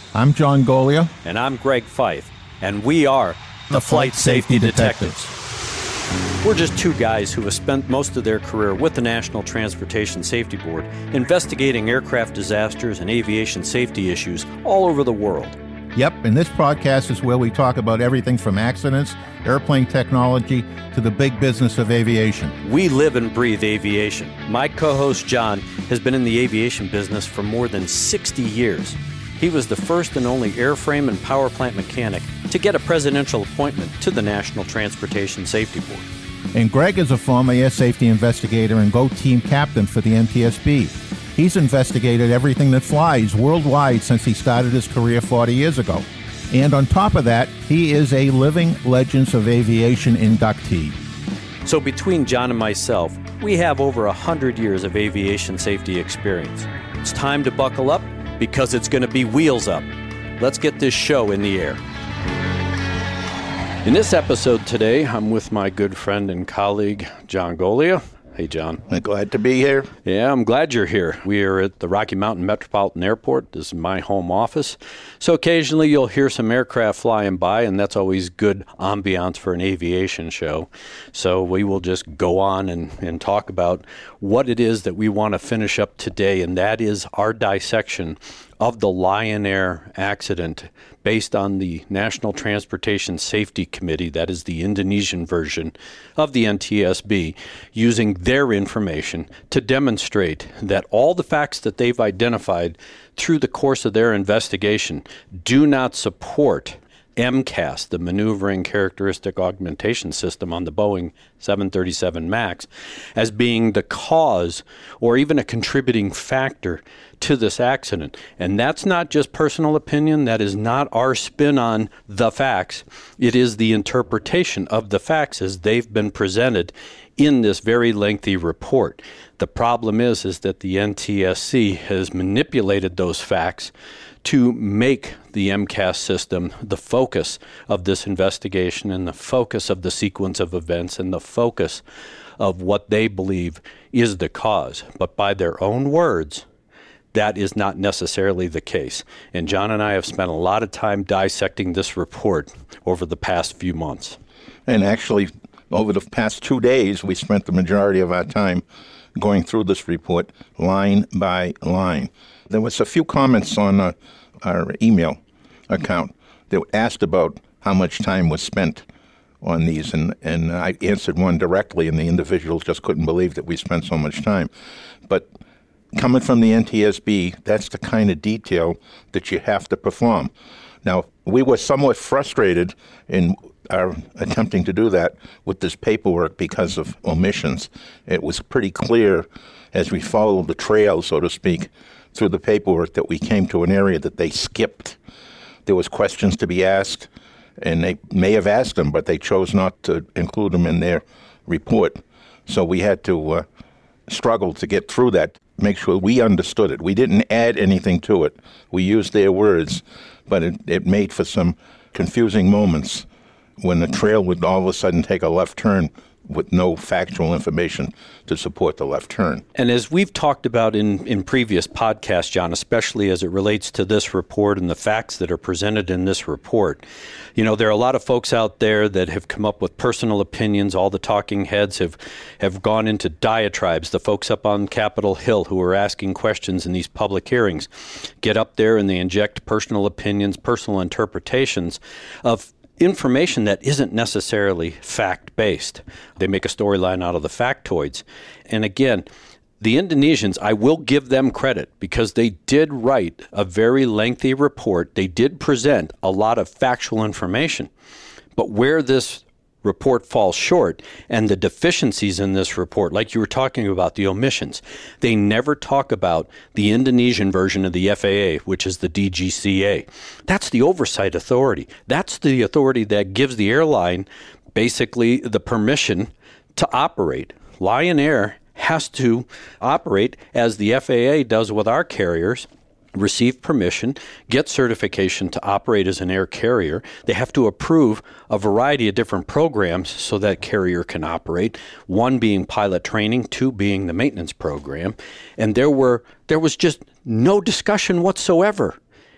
I'm John Golia. And I'm Greg Fife. And we are the Flight Safety Detectives. We're just two guys who have spent most of their career with the National Transportation Safety Board investigating aircraft disasters and aviation safety issues all over the world. Yep, and this podcast is where we talk about everything from accidents, airplane technology, to the big business of aviation. We live and breathe aviation. My co-host John has been in the aviation business for more than 60 years. He was the first and only airframe and power plant mechanic to get a presidential appointment to the National Transportation Safety Board. And Greg is a former air safety investigator and GO team captain for the NTSB. He's investigated everything that flies worldwide since he started his career 40 years ago. And on top of that, he is a Living Legends of Aviation inductee. So between John and myself, we have over 100 years of aviation safety experience. It's time to buckle up because it's going to be wheels up. Let's get this show in the air. In this episode today, I'm with my good friend and colleague, John Golia. Hey, John. I'm glad to be here. Yeah, I'm glad you're here. We are at the Rocky Mountain Metropolitan Airport. This is my home office. So occasionally you'll hear some aircraft flying by, and that's always good ambiance for an aviation show. So we will just go on and talk about what it is that we want to finish up today, and that is our dissection of the Lion Air accident based on the National Transportation Safety Committee, that is the Indonesian version of the NTSB, using their information to demonstrate that all the facts that they've identified through the course of their investigation do not support MCAS, the Maneuvering Characteristic Augmentation System on the Boeing 737 MAX, as being the cause or even a contributing factor to this accident. And that's not just personal opinion. That is not our spin on the facts. It is the interpretation of the facts as they've been presented in this very lengthy report. The problem is that the NTSC has manipulated those facts to make the MCAS system the focus of this investigation and the focus of the sequence of events and the focus of what they believe is the cause. But by their own words, that is not necessarily the case. And John and I have spent a lot of time dissecting this report over the past few months. And actually, over the past 2 days, we spent the majority of our time going through this report line by line. There was a few comments on our email account that asked about how much time was spent on these, and I answered one directly, and the individual just couldn't believe that we spent so much time. But coming from the NTSB, that's the kind of detail that you have to perform. Now, we were somewhat frustrated in our attempting to do that with this paperwork because of omissions. It was pretty clear as we followed the trail, so to speak, through the paperwork that we came to an area that they skipped. There was questions to be asked, and they may have asked them, but they chose not to include them in their report. So we had to struggle to get through that, make sure we understood it. We didn't add anything to it. We used their words, but it made for some confusing moments when the trail would all of a sudden take a left turn with no factual information to support the left turn. And as we've talked about in previous podcasts, John, especially as it relates to this report and the facts that are presented in this report, you know, there are a lot of folks out there that have come up with personal opinions. All the talking heads have gone into diatribes. The folks up on Capitol Hill who are asking questions in these public hearings get up there and they inject personal opinions, personal interpretations of information that isn't necessarily fact-based. They make a storyline out of the factoids. And again, the Indonesians, I will give them credit because they did write a very lengthy report. They did present a lot of factual information. But where this report falls short and the deficiencies in this report, like you were talking about, the omissions, they never talk about the Indonesian version of the FAA, which is the DGCA. That's the oversight authority. That's the authority that gives the airline basically the permission to operate. Lion Air has to operate as the FAA does with our carriers, receive permission, get certification to operate as an air carrier. They have to approve a variety of different programs so that carrier can operate, one being pilot training, two being the maintenance program. And there was just no discussion whatsoever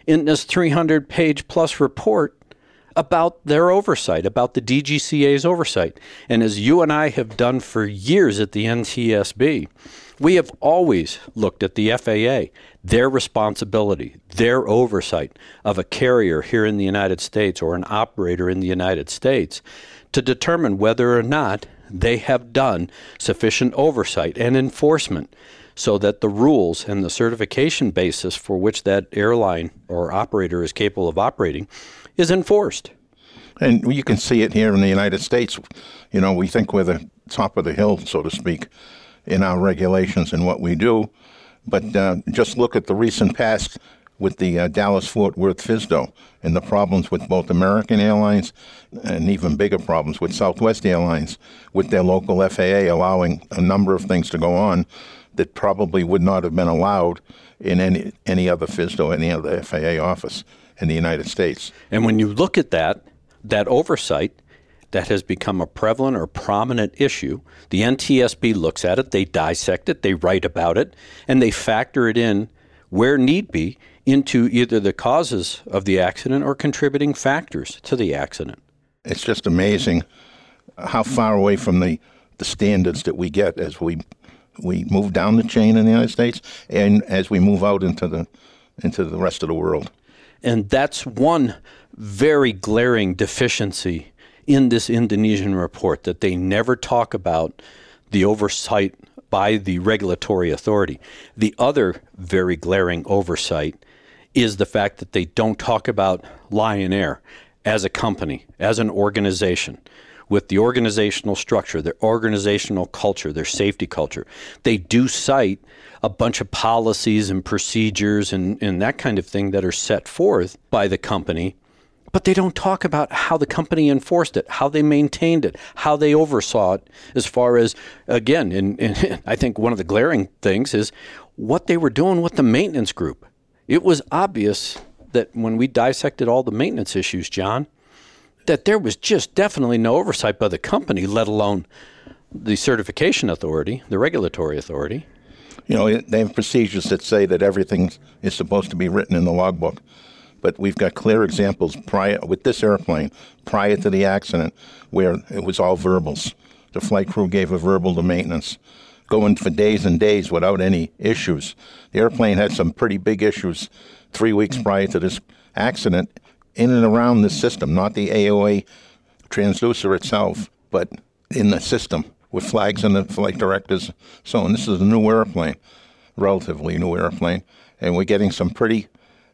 in this 300-page plus report about their oversight, about the DGCA's oversight. And as you and I have done for years at the NTSB, we have always looked at the FAA, their responsibility, their oversight of a carrier here in the United States or an operator in the United States to determine whether or not they have done sufficient oversight and enforcement so that the rules and the certification basis for which that airline or operator is capable of operating is enforced. And you can see it here in the United States. You know, we think we're the top of the hill, so to speak, in our regulations and what we do. But just look at the recent past with the Dallas-Fort Worth FSDO and the problems with both American Airlines and even bigger problems with Southwest Airlines with their local FAA allowing a number of things to go on that probably would not have been allowed in any other FSDO, any other FAA office in the United States. And when you look at that oversight that has become a prevalent or prominent issue, the NTSB looks at it, they dissect it, they write about it, and they factor it in where need be into either the causes of the accident or contributing factors to the accident. It's just amazing how far away from the standards that we get as we move down the chain in the United States and as we move out into the rest of the world. And that's one very glaring deficiency in this Indonesian report, that they never talk about the oversight by the regulatory authority. The other very glaring oversight is the fact that they don't talk about Lion Air as a company, as an organization, with the organizational structure, their organizational culture, their safety culture. They do cite a bunch of policies and procedures and that kind of thing that are set forth by the company, but they don't talk about how the company enforced it, how they maintained it, how they oversaw it, as far as, again, and I think one of the glaring things is what they were doing with the maintenance group. It was obvious that when we dissected all the maintenance issues, John, that there was just definitely no oversight by the company, let alone the certification authority, the regulatory authority. You know, they have procedures that say that everything is supposed to be written in the logbook. But we've got clear examples with this airplane prior to the accident where it was all verbals. The flight crew gave a verbal to maintenance, going for days and days without any issues. The airplane had some pretty big issues 3 weeks prior to this accident in and around the system, not the AOA transducer itself, but in the system with flags and the flight directors. So, and this is a new airplane, relatively new airplane, and we're getting some pretty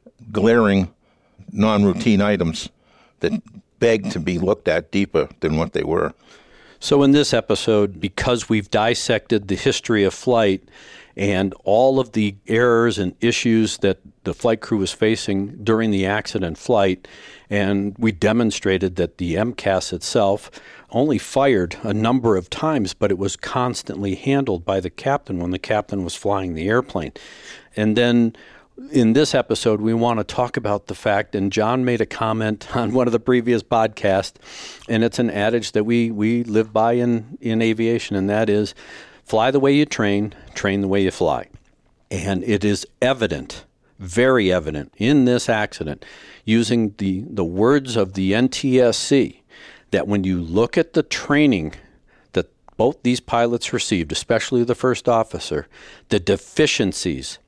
glaring non-routine items that beg to be looked at deeper than what they were. So in this episode, because we've dissected the history of flight and all of the errors and issues that the flight crew was facing during the accident flight, and we demonstrated that the MCAS itself only fired a number of times, but it was constantly handled by the captain when the captain was flying the airplane. And then in this episode, we want to talk about the fact, and John made a comment on one of the previous podcasts, and it's an adage that we live by in aviation, and that is, fly the way you train the way you fly. And it is evident, very evident, in this accident, using the words of the NTSC, that when you look at the training that both these pilots received, especially the first officer, the deficiencies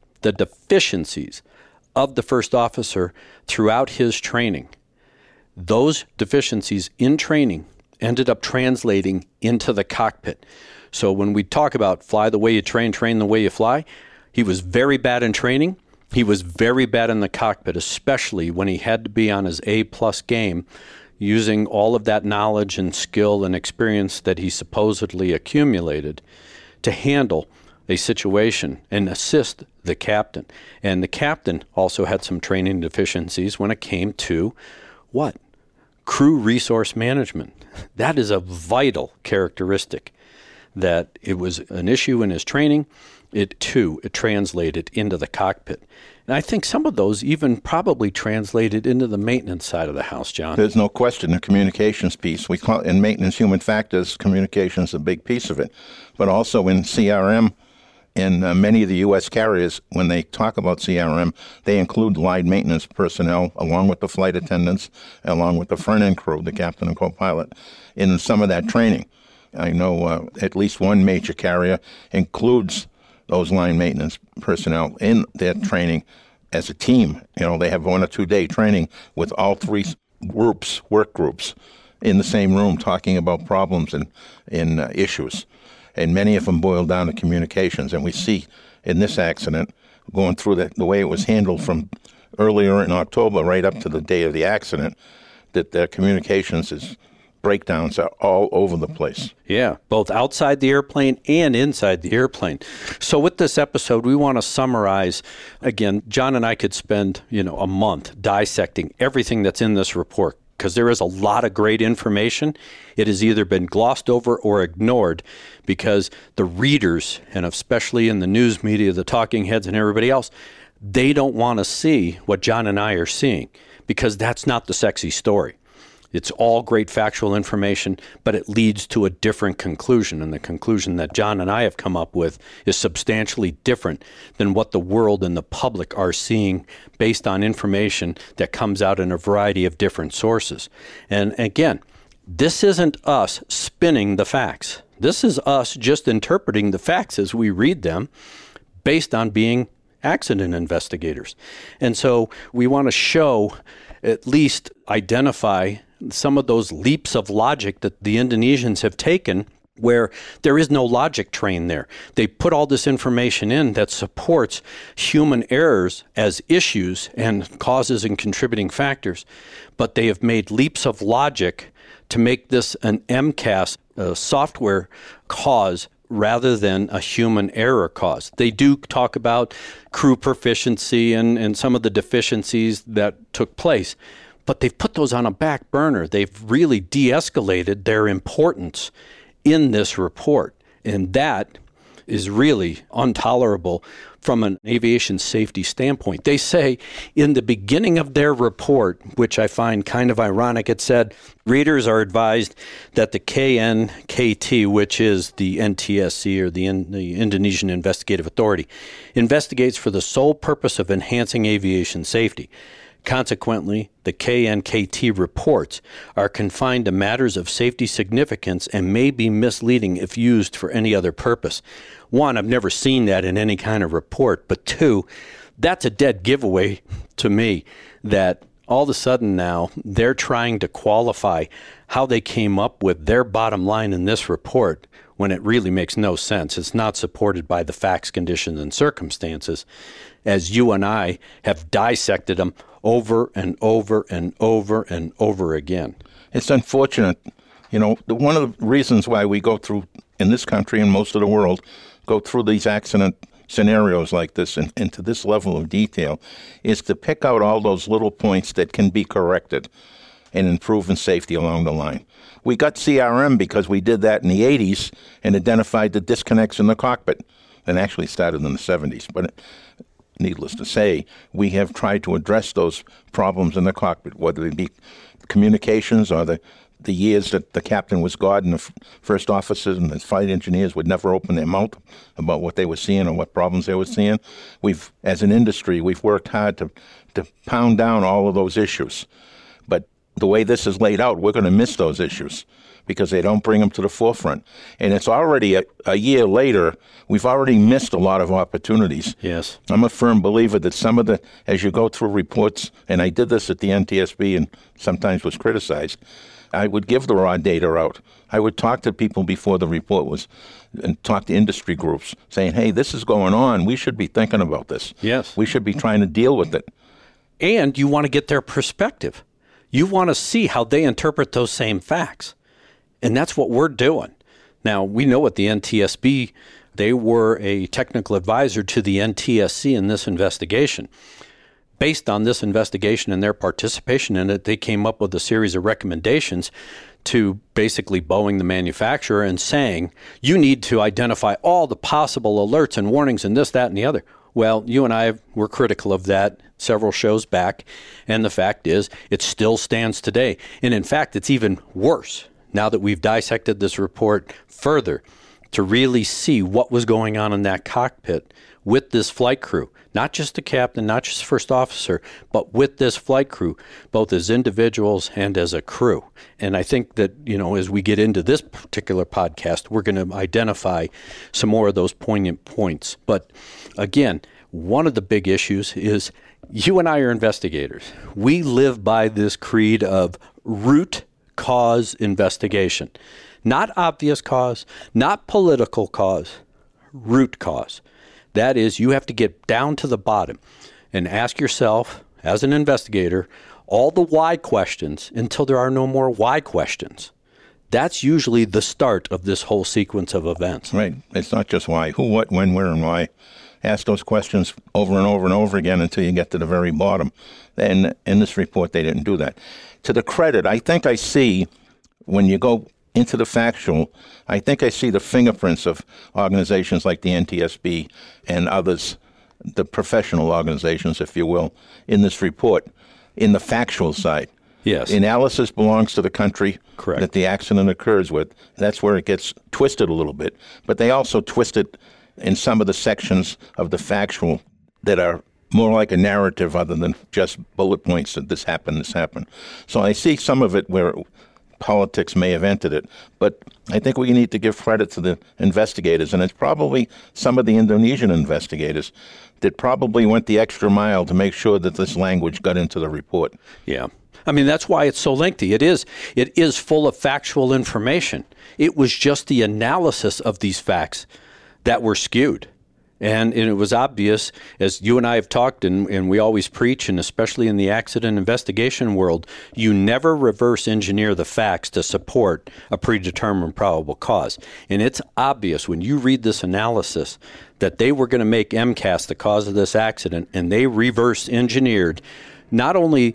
of the first officer throughout his training, those deficiencies in training ended up translating into the cockpit. So when we talk about fly the way you train the way you fly, he was very bad in training. He was very bad in the cockpit, especially when he had to be on his A-plus game, using all of that knowledge and skill and experience that he supposedly accumulated to handle a situation and assist the captain. And the captain also had some training deficiencies when it came to what? Crew resource management. That is a vital characteristic, that it was an issue in his training. It translated into the cockpit. And I think some of those even probably translated into the maintenance side of the house, John. There's no question the communications piece. We call in maintenance human factors, communication is a big piece of it. But also in CRM, And many of the U.S. carriers, when they talk about CRM, they include line maintenance personnel along with the flight attendants, along with the front-end crew, the captain and co-pilot, in some of that training. I know at least one major carrier includes those line maintenance personnel in their training as a team. They have 1 or 2 day training with all 3 work groups, in the same room talking about problems and issues. And many of them boil down to communications. And we see in this accident, going through the way it was handled from earlier in October right up to the day of the accident, that their communications breakdowns are all over the place. Yeah, both outside the airplane and inside the airplane. So with this episode, we want to summarize, again, John and I could spend, a month dissecting everything that's in this report, because there is a lot of great information. It has either been glossed over or ignored because the readers, and especially in the news media, the talking heads and everybody else, they don't want to see what John and I are seeing, because that's not the sexy story. It's all great factual information, but it leads to a different conclusion. And the conclusion that John and I have come up with is substantially different than what the world and the public are seeing based on information that comes out in a variety of different sources. And again, this isn't us spinning the facts. This is us just interpreting the facts as we read them based on being accident investigators. And so we want to show, at least identify some of those leaps of logic that the Indonesians have taken where there is no logic train there. They put all this information in that supports human errors as issues and causes and contributing factors, but they have made leaps of logic to make this an MCAS software cause rather than a human error cause. They do talk about crew proficiency and some of the deficiencies that took place, but they've put those on a back burner. They've really de-escalated their importance in this report, and that is really intolerable from an aviation safety standpoint. They say in the beginning of their report, which I find kind of ironic, it said, readers are advised that the KNKT, which is the NTSC or the Indonesian Investigative Authority, investigates for the sole purpose of enhancing aviation safety. Consequently, the KNKT reports are confined to matters of safety significance and may be misleading if used for any other purpose. One, I've never seen that in any kind of report, but two, that's a dead giveaway to me that all of a sudden now they're trying to qualify how they came up with their bottom line in this report when it really makes no sense. It's not supported by the facts, conditions, and circumstances, as you and I have dissected them over and over and over and over again. It's unfortunate. One of the reasons why we go through, in this country and most of the world, go through these accident scenarios like this and to this level of detail is to pick out all those little points that can be corrected and improve in safety along the line. We got CRM because we did that in the 80s and identified the disconnects in the cockpit, and actually started in the 70s. But needless to say, we have tried to address those problems in the cockpit, whether it be communications or the years that the captain was God and the first officers and the flight engineers would never open their mouth about what they were seeing or what problems they were seeing. As an industry, we've worked hard to pound down all of those issues. But the way this is laid out, we're going to miss those issues because they don't bring them to the forefront. And it's already a year later, we've already missed a lot of opportunities. Yes. I'm a firm believer that as you go through reports, and I did this at the NTSB and sometimes was criticized, I would give the raw data out. I would talk to people before the report was, and talk to industry groups saying, hey, this is going on. We should be thinking about this. Yes. We should be trying to deal with it. And you want to get their perspective. You want to see how they interpret those same facts. And that's what we're doing. Now, we know what the NTSB, they were a technical advisor to the NTSC in this investigation. Based on this investigation and their participation in it, they came up with a series of recommendations to basically Boeing, the manufacturer, and saying, you need to identify all the possible alerts and warnings and this, that, and the other. Well, you and I were critical of that several shows back, and the fact is it still stands today. And in fact, it's even worse now that we've dissected this report further. to really see what was going on in that cockpit with this flight crew. Not just the captain, not just first officer, but with this flight crew, both as individuals and as a crew. And I think that, as we get into this particular podcast, we're going to identify some more of those poignant points. But again, one of the big issues is you and I are investigators. We live by this creed of root cause investigation. Not obvious cause, not political cause, root cause. That is, you have to get down to the bottom and ask yourself, as an investigator, all the why questions until there are no more why questions. That's usually the start of this whole sequence of events. Right. It's not just why. Who, what, when, where, and why. Ask those questions over and over and over again until you get to the very bottom. And in this report, they didn't do that. To the credit, I think I see, when you go into the factual, I think I see the fingerprints of organizations like the NTSB and others, the professional organizations, if you will, in this report, in the factual side. Yes. The analysis belongs to the country Correct. that the accident occurs with. That's where it gets twisted a little bit. But they also twist it in some of the sections of the factual that are more like a narrative other than just bullet points that this happened. So I see some of it where politics may have entered it, but I think we need to give credit to the investigators, and it's probably some of the Indonesian investigators that probably went the extra mile to make sure that this language got into the report. Yeah. I mean, that's why it's so lengthy. It is full of factual information. It was just the analysis of these facts that were skewed. And it was obvious, as you and I have talked, and we always preach, and especially in the accident investigation world, you never reverse engineer the facts to support a predetermined probable cause. And it's obvious when you read this analysis that they were going to make MCAS the cause of this accident, and they reverse engineered not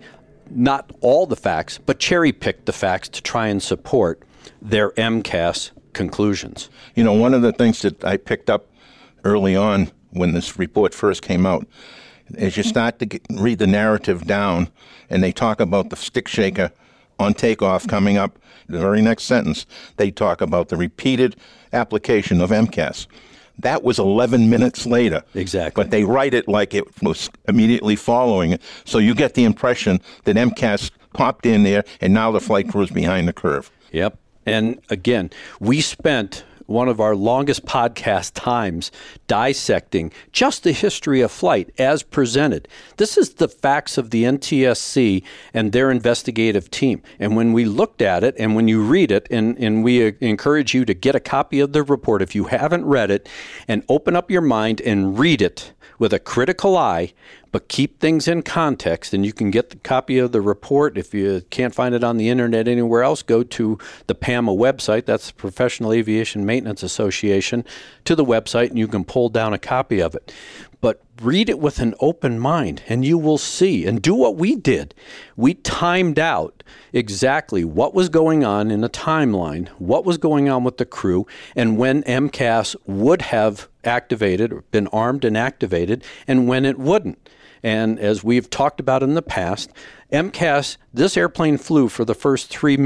all the facts, but cherry-picked the facts to try and support their MCAS conclusions. One of the things that I picked up early on when this report first came out, as you start to read the narrative down, and they talk about the stick shaker on takeoff coming up, the very next sentence, they talk about the repeated application of MCAS. That was 11 minutes later. Exactly. But they write it like it was immediately following it, so you get the impression that MCAS popped in there, and now the flight crew is behind the curve. Yep. And again, we spent one of our longest podcast times dissecting just the history of flight as presented. This is the facts of the NTSC and their investigative team. And when we looked at it, and when you read it, and we encourage you to get a copy of the report if you haven't read it, and open up your mind and read it with a critical eye, but keep things in context. And you can get the copy of the report. If you can't find it on the internet anywhere else, go to the PAMA website. That's the Professional Aviation Maintenance Association, to the website, and you can pull down a copy of it. But read it with an open mind, and you will see. And do what we did. We timed out exactly what was going on in a timeline, what was going on with the crew, and when MCAS would have activated or been armed and activated, and when it wouldn't. And as we've talked about in the past, MCAS, this airplane flew for the first 3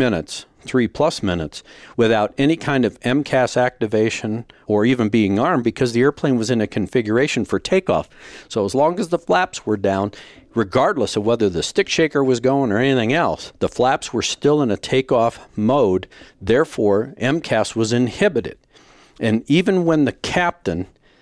plus minutes, without any kind of MCAS activation or even being armed, because the airplane was in a configuration for takeoff. So as long as the flaps were down, regardless of whether the stick shaker was going or anything else, the flaps were still in a takeoff mode. Therefore, MCAS was inhibited. And even when the captain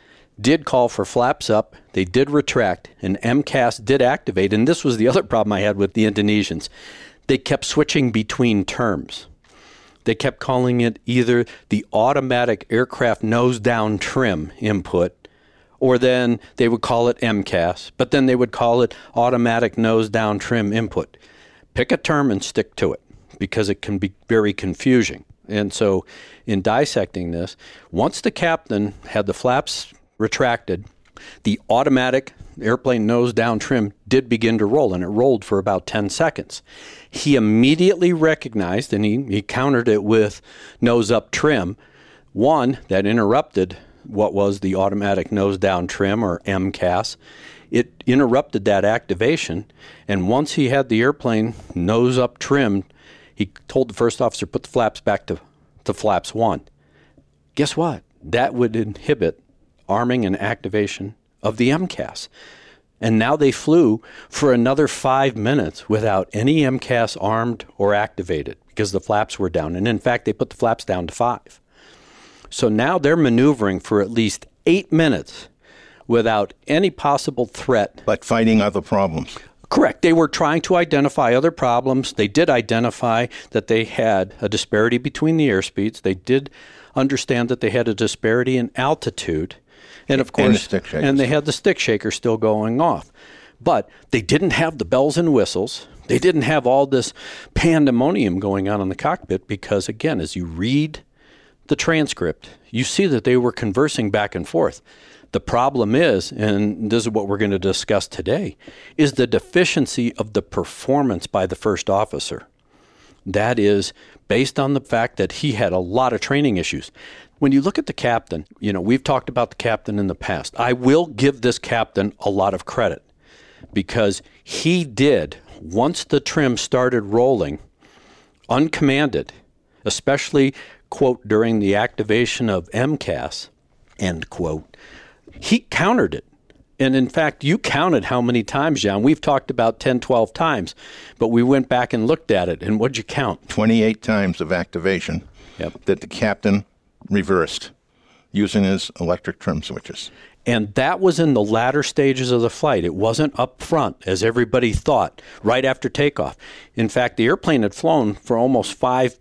did call for flaps up, they did retract, and MCAS did activate. And this was the other problem I had with the Indonesians. They kept switching between terms. They kept calling it either the automatic aircraft nose down trim input, or then they would call it MCAS, but then they would call it automatic nose down trim input. Pick a term and stick to it, because it can be very confusing. And so in dissecting this, once the captain had the flaps retracted, the automatic airplane nose down trim did begin to roll, and it rolled for about 10 seconds. He immediately recognized, and he countered it with nose up trim, one that interrupted what was the automatic nose down trim, or MCAS. It interrupted that activation, and once he had the airplane nose up trimmed, he told the first officer, put the flaps back to flaps 1. Guess what? that would inhibit arming and activation of the MCAS. And now they flew for another 5 minutes without any MCAS armed or activated because the flaps were down. And in fact, they put the flaps down to 5. So now they're maneuvering for at least 8 minutes without any possible threat. But fighting other problems. Correct. They were trying to identify other problems. They did identify that they had a disparity between the airspeeds. They did understand that they had a disparity in altitude. And of course, and they had the stick shaker still going off. But they didn't have the bells and whistles. They didn't have all this pandemonium going on in the cockpit because, again, as you read the transcript, you see that they were conversing back and forth. The problem is, and this is what we're going to discuss today, is the deficiency of the performance by the first officer. That is based on the fact that he had a lot of training issues. When you look at the captain, we've talked about the captain in the past. I will give this captain a lot of credit because he did, once the trim started rolling, uncommanded, especially, quote, during the activation of MCAS, end quote, he countered it. And in fact, you counted how many times, John. We've talked about 10, 12 times, but we went back and looked at it. And what'd you count? 28 times of activation that the captain reversed using his electric trim switches. And that was in the latter stages of the flight. It wasn't up front, as everybody thought, right after takeoff. In fact, the airplane had flown for almost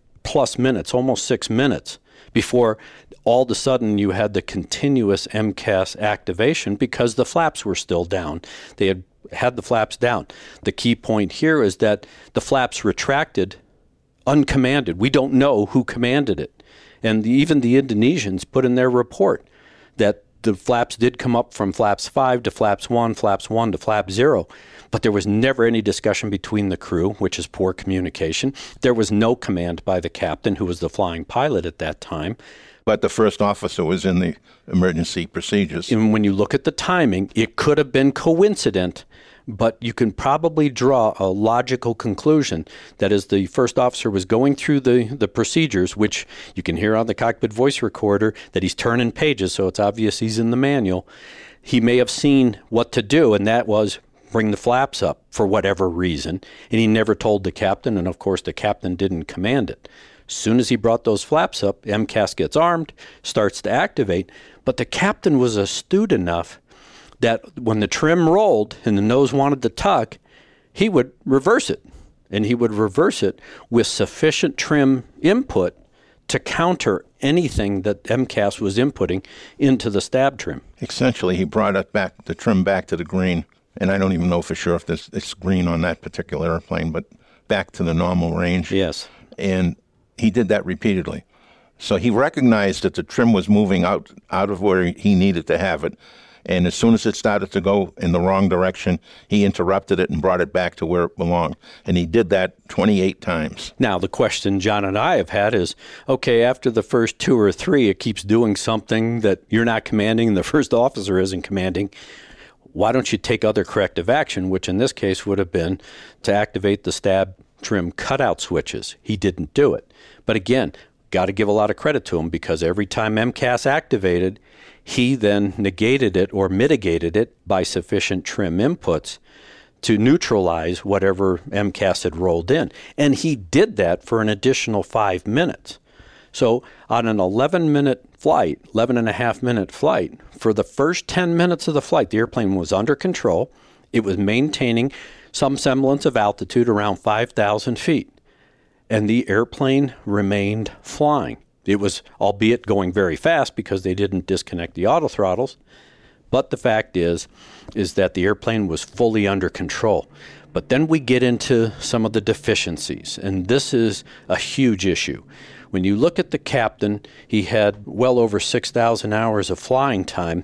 5+ minutes, almost 6 minutes, before all of a sudden you had the continuous MCAS activation because the flaps were still down. They had the flaps down. The key point here is that the flaps retracted uncommanded. We don't know who commanded it. And even the Indonesians put in their report that the flaps did come up from flaps 5 to flaps 1 to flap 0. But there was never any discussion between the crew, which is poor communication. There was no command by the captain, who was the flying pilot at that time. But the first officer was in the emergency procedures. And when you look at the timing, it could have been coincident, but you can probably draw a logical conclusion that as the first officer was going through the procedures, which you can hear on the cockpit voice recorder, that he's turning pages, so it's obvious he's in the manual, he may have seen what to do, and that was bring the flaps up for whatever reason, and he never told the captain, and of course the captain didn't command it. As soon as he brought those flaps up, MCAS gets armed, starts to activate, but the captain was astute enough that when the trim rolled and the nose wanted to tuck, he would reverse it. And he would reverse it with sufficient trim input to counter anything that MCAS was inputting into the stab trim. Essentially, he brought it back, the trim back to the green. And I don't even know for sure if it's green on that particular airplane, but back to the normal range. Yes. And he did that repeatedly. So he recognized that the trim was moving out of where he needed to have it. And as soon as it started to go in the wrong direction, he interrupted it and brought it back to where it belonged. And he did that 28 times. Now, the question John and I have had is, okay, after the first 2 or 3, it keeps doing something that you're not commanding and the first officer isn't commanding. Why don't you take other corrective action, which in this case would have been to activate the stab trim cutout switches? He didn't do it. But again, got to give a lot of credit to him because every time MCAS activated, he then negated it or mitigated it by sufficient trim inputs to neutralize whatever MCAS had rolled in. And he did that for an additional 5 minutes. So on an 11-minute flight, 11.5-minute flight, for the first 10 minutes of the flight, the airplane was under control. It was maintaining some semblance of altitude around 5,000 feet. And the airplane remained flying. It was, albeit going very fast because they didn't disconnect the autothrottles. But the fact is that the airplane was fully under control. But then we get into some of the deficiencies, and this is a huge issue. When you look at the captain, he had well over 6,000 hours of flying time,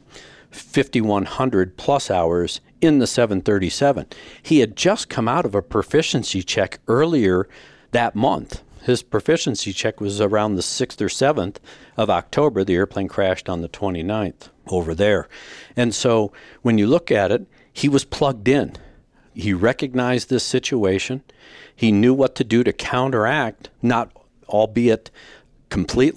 5,100 plus hours in the 737. He had just come out of a proficiency check earlier that month. His proficiency check was around the 6th or 7th of October. The airplane crashed on the 29th over there. And so when you look at it, he was plugged in. He recognized this situation. He knew what to do to counteract, not albeit completely,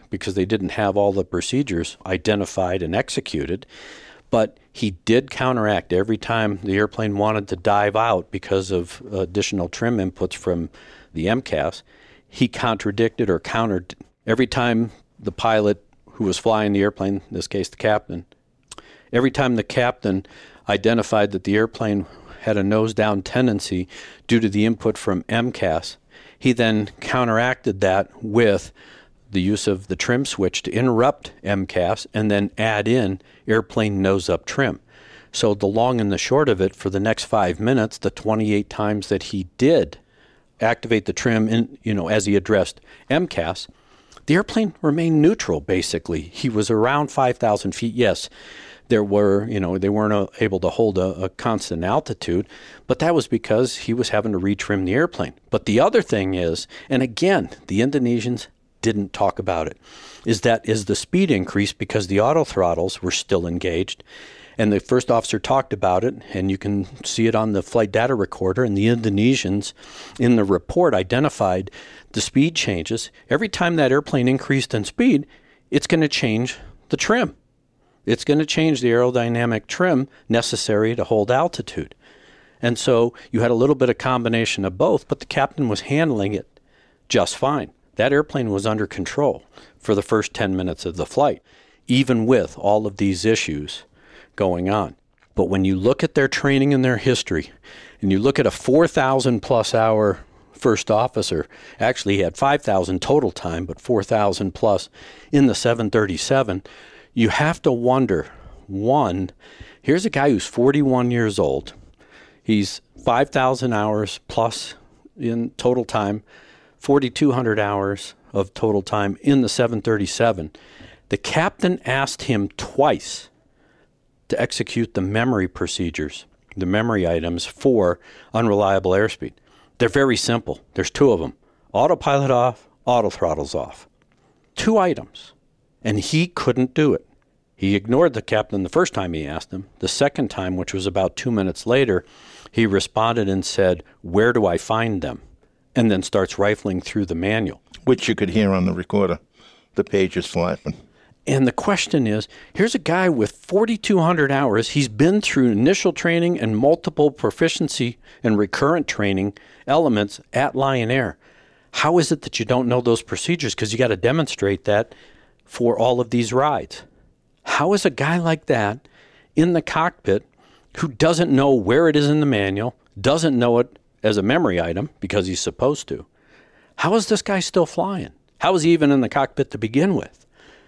because they didn't have all the procedures identified and executed. But he did counteract every time the airplane wanted to dive out because of additional trim inputs from the MCAS. He contradicted or countered every time the pilot who was flying the airplane, in this case the captain, every time the captain identified that the airplane had a nose-down tendency due to the input from MCAS, he then counteracted that with the use of the trim switch to interrupt MCAS and then add in airplane nose-up trim. So the long and the short of it, for the next 5 minutes, the 28 times that he did activate the trim as he addressed MCAS, the airplane remained neutral, basically. He was around 5,000 feet. Yes, they weren't able to hold a constant altitude, but that was because he was having to retrim the airplane. But the other thing is, and again, the Indonesians didn't talk about it, is the speed increase because the auto throttles were still engaged. And the first officer talked about it, and you can see it on the flight data recorder, and the Indonesians in the report identified the speed changes. Every time that airplane increased in speed, it's going to change the trim. It's going to change the aerodynamic trim necessary to hold altitude. And so you had a little bit of combination of both, but the captain was handling it just fine. That airplane was under control for the first 10 minutes of the flight, even with all of these issues going on. But when you look at their training and their history, and you look at a 4,000 plus hour first officer, actually he had 5,000 total time, but 4,000 plus in the 737, you have to wonder, one, here's a guy who's 41 years old. He's 5,000 hours plus in total time, 4,200 hours of total time in the 737. The captain asked him twice to execute the memory procedures, the memory items for unreliable airspeed. They're very simple. There's two of them. Autopilot off, auto throttles off. 2 items. And he couldn't do it. He ignored the captain the first time he asked him. The second time, which was about 2 minutes later, he responded and said, "Where do I find them?" And then starts rifling through the manual. Which you could hear on the recorder. The pages flapping. And the question is, here's a guy with 4,200 hours. He's been through initial training and multiple proficiency and recurrent training elements at Lion Air. How is it that you don't know those procedures? Because you got to demonstrate that for all of these rides. How is a guy like that in the cockpit who doesn't know where it is in the manual, doesn't know it as a memory item because he's supposed to, how is this guy still flying? How is he even in the cockpit to begin with?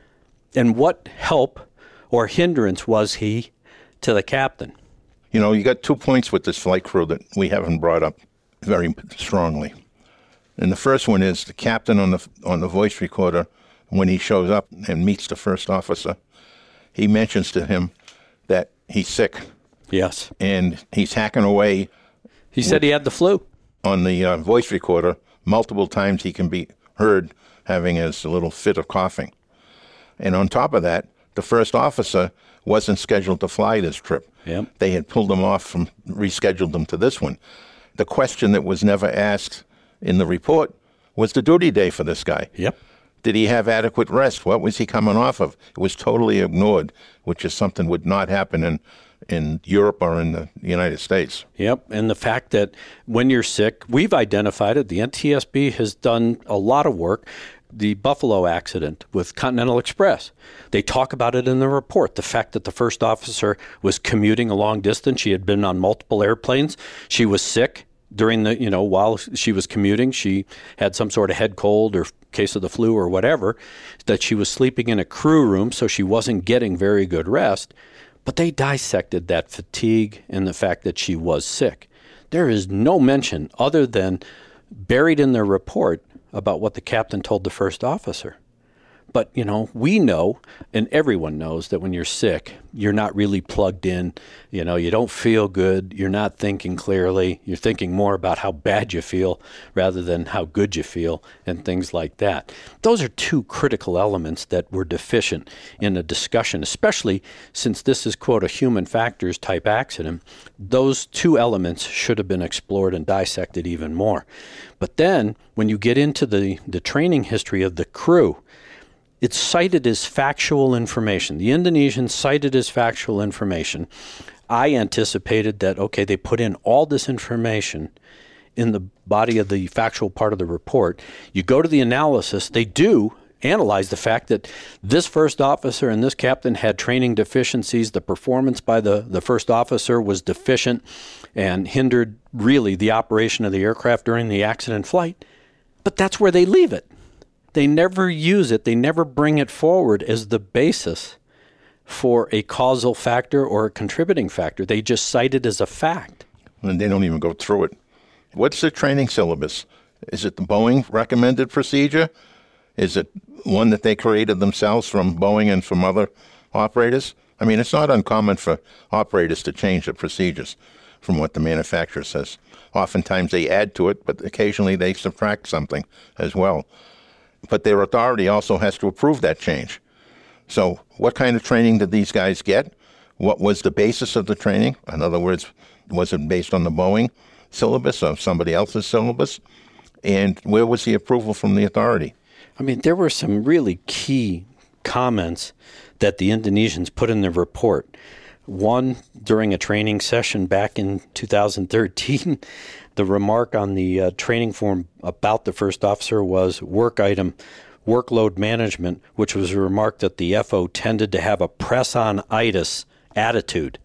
And what help or hindrance was he to the captain? You know, you got 2 points with this flight crew that we haven't brought up very strongly. And the first one is the captain on the voice recorder, when he shows up and meets the first officer, he mentions to him that he's sick. Yes. And he's hacking away. He said he had the flu. On the voice recorder, multiple times he can be heard having his little fit of coughing. And on top of that, the first officer wasn't scheduled to fly this trip. Yep. They had pulled him off rescheduled him to this one. The question that was never asked in the report was the duty day for this guy. Yep. Did he have adequate rest? What was he coming off of? It was totally ignored, which is something would not happen in Europe or in the United States. Yep, and the fact that when you're sick, we've identified it. The NTSB has done a lot of work. The Buffalo accident with Continental Express, they talk about it in the report. The fact that the first officer was commuting a long distance. She had been on multiple airplanes. She was sick during while she was commuting. She had some sort of head cold or case of the flu or whatever, that she was sleeping in a crew room, so she wasn't getting very good rest. But they dissected that fatigue and the fact that she was sick. There is no mention other than buried in their report about what the captain told the first officer. But, we know, and everyone knows, that when you're sick, you're not really plugged in. You don't feel good. You're not thinking clearly. You're thinking more about how bad you feel rather than how good you feel and things like that. Those are 2 critical elements that were deficient in a discussion, especially since this is, quote, a human factors type accident. Those 2 elements should have been explored and dissected even more. But then when you get into the training history of the crew, It's cited as factual information. The Indonesians cited as factual information. I anticipated that, okay, they put in all this information in the body of the factual part of the report. You go to the analysis, they do analyze the fact that this first officer and this captain had training deficiencies. The performance by the first officer was deficient and hindered really the operation of the aircraft during the accident flight. But that's where they leave it. They never use it. They never bring it forward as the basis for a causal factor or a contributing factor. They just cite it as a fact. And they don't even go through it. What's the training syllabus? Is it the Boeing recommended procedure? Is it one that they created themselves from Boeing and from other operators? I mean, it's not uncommon for operators to change the procedures from what the manufacturer says. Oftentimes they add to it, but occasionally they subtract something as well. But their authority also has to approve that change. So what kind of training did these guys get? What was the basis of the training? In other words, was it based on the Boeing syllabus or somebody else's syllabus? And where was the approval from the authority? I mean, there were some really key comments that the Indonesians put in the report. One, during a training session back in 2013, the remark on the training form about the first officer was work item, workload management, which was a remark that the FO tended to have a press-on-itis attitude.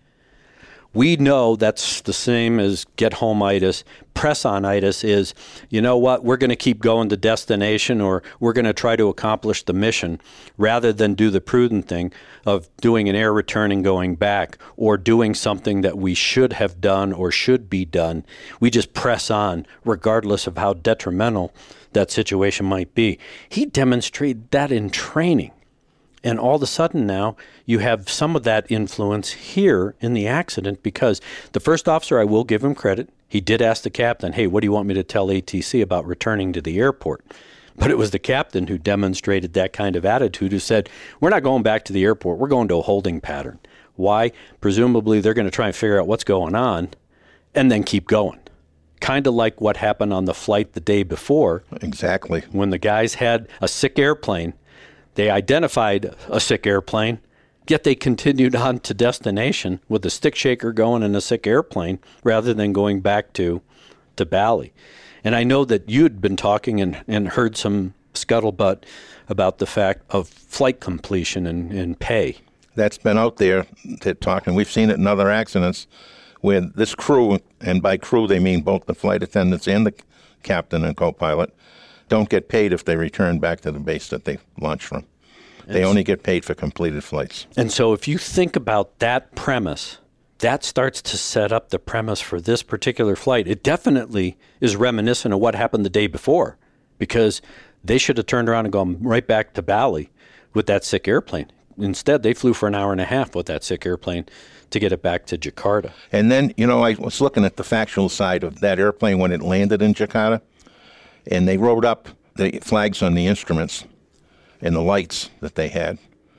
We know that's the same as get-home-itis. Press-on-itis is, you know what, we're going to keep going to destination, or we're going to try to accomplish the mission rather than do the prudent thing of doing an air return and going back, or doing something that we should have done or should be done. We just press on regardless of how detrimental that situation might be. He demonstrated that in training. And all of a sudden now, you have some of that influence here in the accident, because the first officer, I will give him credit, he did ask the captain, hey, what do you want me to tell ATC about returning to the airport? But it was the captain who demonstrated that kind of attitude, who said, we're not going back to the airport, we're going to a holding pattern. Why? Presumably they're going to try and figure out what's going on and then keep going. Kind of like what happened on the flight the day before. Exactly. When the guys had a sick airplane. They identified a sick airplane, yet they continued on to destination with a stick shaker going in a sick airplane rather than going back to Bali. And I know that you'd been talking and heard some scuttlebutt about the fact of flight completion and pay. That's been out there, they're talking. We've seen it in other accidents where this crew, and by crew they mean both the flight attendants and the captain and co-pilot, don't get paid if they return back to the base that they launched from. They only get paid for completed flights. And so if you think about that premise, that starts to set up the premise for this particular flight. It definitely is reminiscent of what happened the day before, because they should have turned around and gone right back to Bali with that sick airplane. Instead, they flew for an hour and a half with that sick airplane to get it back to Jakarta. And then, you know, I was looking at the factual side of that airplane when it landed in Jakarta, and they wrote up the flags on the instruments and the lights that they had.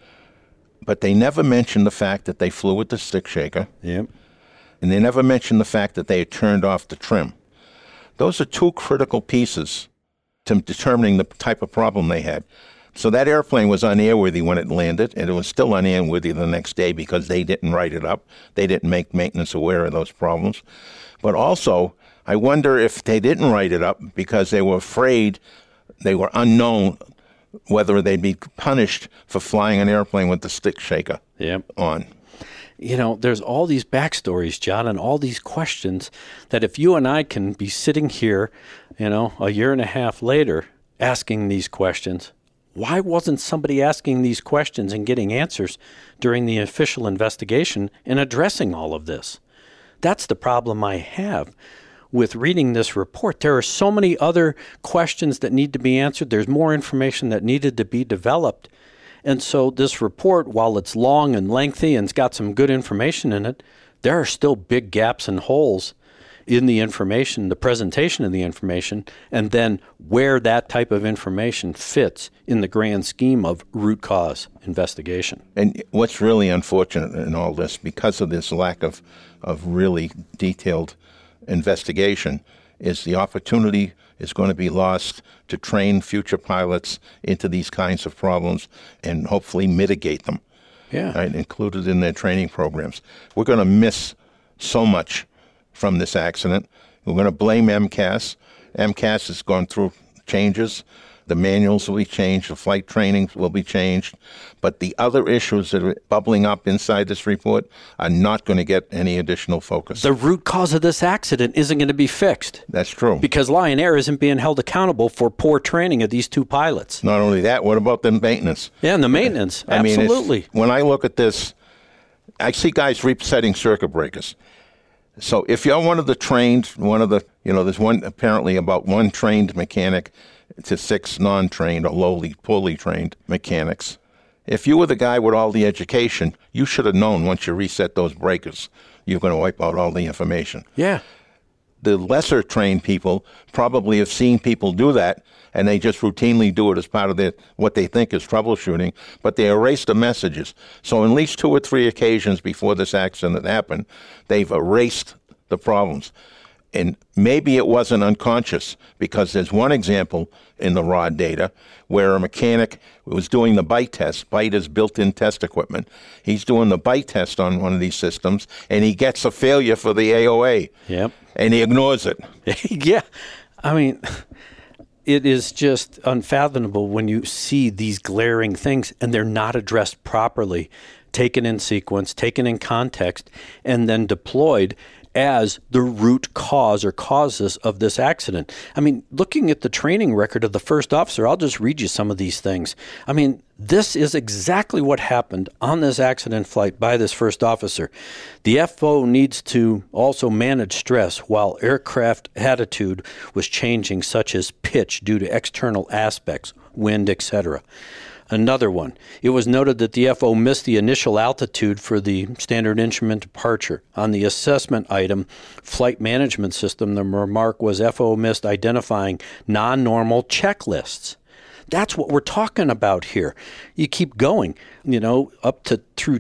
But they never mentioned the fact that they flew with the stick shaker. Yep. And they never mentioned the fact that they had turned off the trim. Those are two critical pieces to determining the type of problem they had. So that airplane was unairworthy when it landed, and it was still unairworthy the next day because they didn't write it up. They didn't make maintenance aware of those problems. But also, I wonder if they didn't write it up because they were afraid, they were unknown whether they'd be punished for flying an airplane with the stick shaker on. You know, there's all these backstories, John, and all these questions that if you and I can be sitting here, you know, a year and a half later asking these questions, why wasn't somebody asking these questions and getting answers during the official investigation and addressing all of this? That's the problem I have with reading this report. There are so many other questions that need to be answered. There's more information that needed to be developed. And so this report, while it's long and lengthy and it's got some good information in it, there are still big gaps and holes in the information, the presentation of the information, and then where that type of information fits in the grand scheme of root cause investigation. And what's really unfortunate in all this, because of this lack of really detailed investigation, is the opportunity is going to be lost to train future pilots into these kinds of problems and hopefully mitigate them. Yeah. Right, included in their training programs. We're going to miss so much from this accident. We're going to blame MCAS. MCAS has gone through changes. The manuals will be changed. The flight training will be changed. But the other issues that are bubbling up inside this report are not going to get any additional focus. The root cause of this accident isn't going to be fixed. That's true. Because Lion Air isn't being held accountable for poor training of these two pilots. Not only that, what about the maintenance? Yeah, and the maintenance. Absolutely. I mean, when I look at this, I see guys resetting circuit breakers. So if you're one of the trained, there's apparently about one trained mechanic to 6 non-trained or poorly trained mechanics. If you were the guy with all the education, you should have known once you reset those breakers, you're going to wipe out all the information. Yeah. The lesser trained people probably have seen people do that, and they just routinely do it as part of what they think is troubleshooting, but they erase the messages. So on at least 2 or 3 occasions before this accident happened, they've erased the problems. And maybe it wasn't unconscious, because there's one example in the raw data where a mechanic was doing the bite test. Bite is built-in test equipment. He's doing the bite test on one of these systems, and he gets a failure for the AOA. Yep. And he ignores it. Yeah. I mean, it is just unfathomable when you see these glaring things and they're not addressed properly, taken in sequence, taken in context, and then deployed as the root cause or causes of this accident. I mean, looking at the training record of the first officer, I'll just read you some of these things. I mean, this is exactly what happened on this accident flight by this first officer. The FO needs to also manage stress while aircraft attitude was changing, such as pitch due to external aspects, wind, etc. Another one, it was noted that the FO missed the initial altitude for the standard instrument departure. On the assessment item, flight management system, the remark was FO missed identifying non-normal checklists. That's what we're talking about here. You keep going, up to through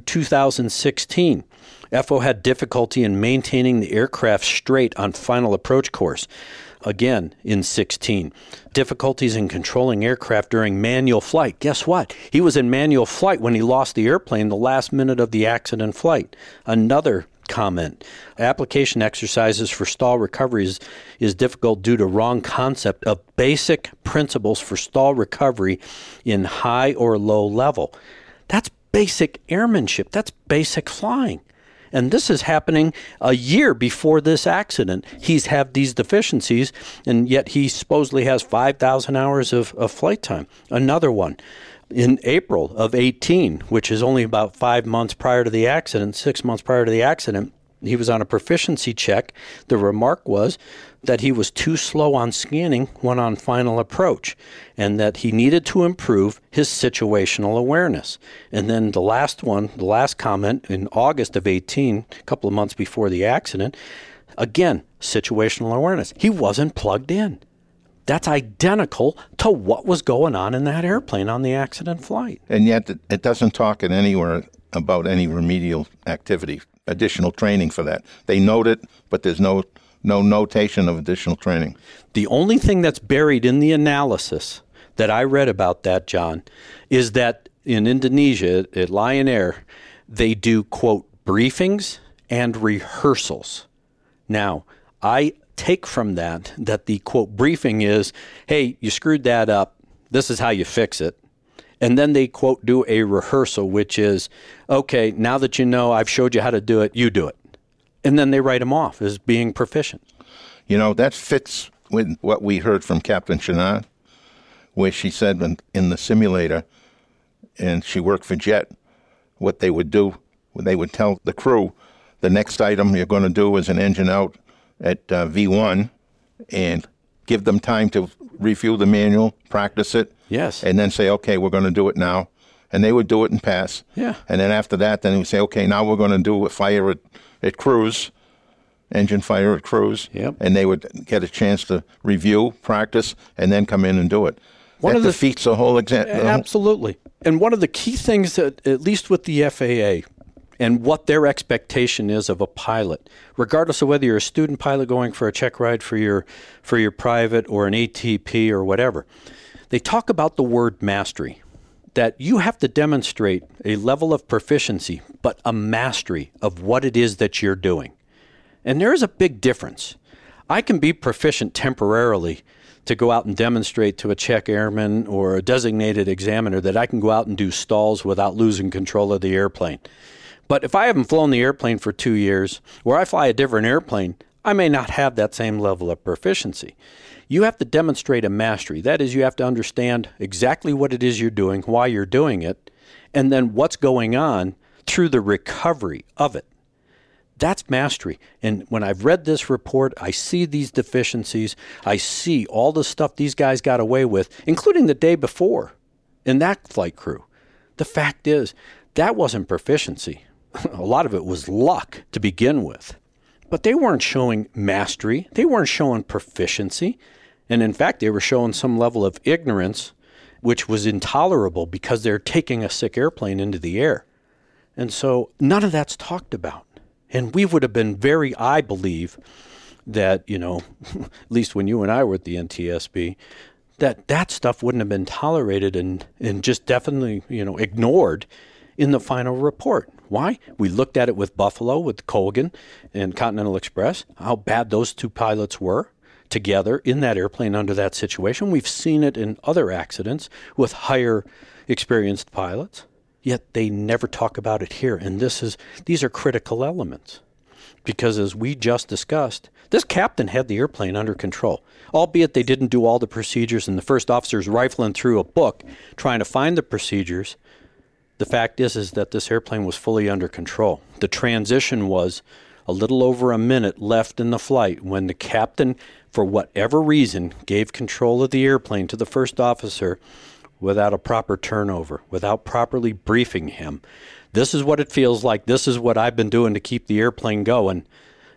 2016. FO had difficulty in maintaining the aircraft straight on final approach course. Again, in 16, difficulties in controlling aircraft during manual flight. Guess what? He was in manual flight when he lost the airplane the last minute of the accident flight. Another comment, application exercises for stall recovery is difficult due to wrong concept of basic principles for stall recovery in high or low level. That's basic airmanship. That's basic flying. And this is happening a year before this accident. He's had these deficiencies, and yet he supposedly has 5,000 hours of flight time. Another one, in April of 18, which is only about 5 months prior to the accident, 6 months prior to the accident, he was on a proficiency check. The remark was that he was too slow on scanning when on final approach, and that he needed to improve his situational awareness. And then the last comment in August of 18, a couple of months before the accident, again, situational awareness. He wasn't plugged in. That's identical to what was going on in that airplane on the accident flight. And yet it doesn't talk in anywhere about any remedial activity, additional training for that. They note it, but there's no notation of additional training. The only thing that's buried in the analysis that I read about that, John, is that in Indonesia at Lion Air, they do, quote, briefings and rehearsals. Now, I take from that the, quote, briefing is, hey, you screwed that up. This is how you fix it. And then they, quote, do a rehearsal, which is, okay, now that you know I've showed you how to do it, you do it. And then they write them off as being proficient. That fits with what we heard from Captain Chenard, where she said in the simulator, and she worked for Jet, what they would do, they would tell the crew, the next item you're going to do is an engine out at V1, and give them time to review the manual, practice it, yes, and then say, okay, we're going to do it now. And they would do it and pass. Yeah. And then after that, then we say, okay, now we're going to do a fire at cruise, engine fire at cruise. Yep. And they would get a chance to review, practice, and then come in and do it. That defeats the whole exam. Absolutely. And one of the key things that, at least with the FAA, and what their expectation is of a pilot, regardless of whether you're a student pilot going for a check ride for your private or an ATP or whatever. They talk about the word mastery, that you have to demonstrate a level of proficiency, but a mastery of what it is that you're doing. And there is a big difference. I can be proficient temporarily to go out and demonstrate to a check airman or a designated examiner that I can go out and do stalls without losing control of the airplane. But if I haven't flown the airplane for 2 years, or I fly a different airplane, I may not have that same level of proficiency. You have to demonstrate a mastery. That is, you have to understand exactly what it is you're doing, why you're doing it, and then what's going on through the recovery of it. That's mastery. And when I've read this report, I see these deficiencies. I see all the stuff these guys got away with, including the day before in that flight crew. The fact is, that wasn't proficiency. A lot of it was luck to begin with. But they weren't showing mastery. They weren't showing proficiency. And in fact, they were showing some level of ignorance, which was intolerable because they're taking a sick airplane into the air. And so none of that's talked about. And we would have been I believe, that, at least when you and I were at the NTSB, that stuff wouldn't have been tolerated and just definitely, ignored in the final report. Why? We looked at it with Buffalo, with Colgan and Continental Express, how bad those two pilots were together in that airplane under that situation. We've seen it in other accidents with higher experienced pilots, yet they never talk about it here. And these are critical elements because, as we just discussed, this captain had the airplane under control, albeit they didn't do all the procedures and the first officer's rifling through a book trying to find the procedures. The fact is that this airplane was fully under control. The transition was a little over a minute left in the flight when the captain, for whatever reason, gave control of the airplane to the first officer without a proper turnover, without properly briefing him. This is what it feels like. This is what I've been doing to keep the airplane going.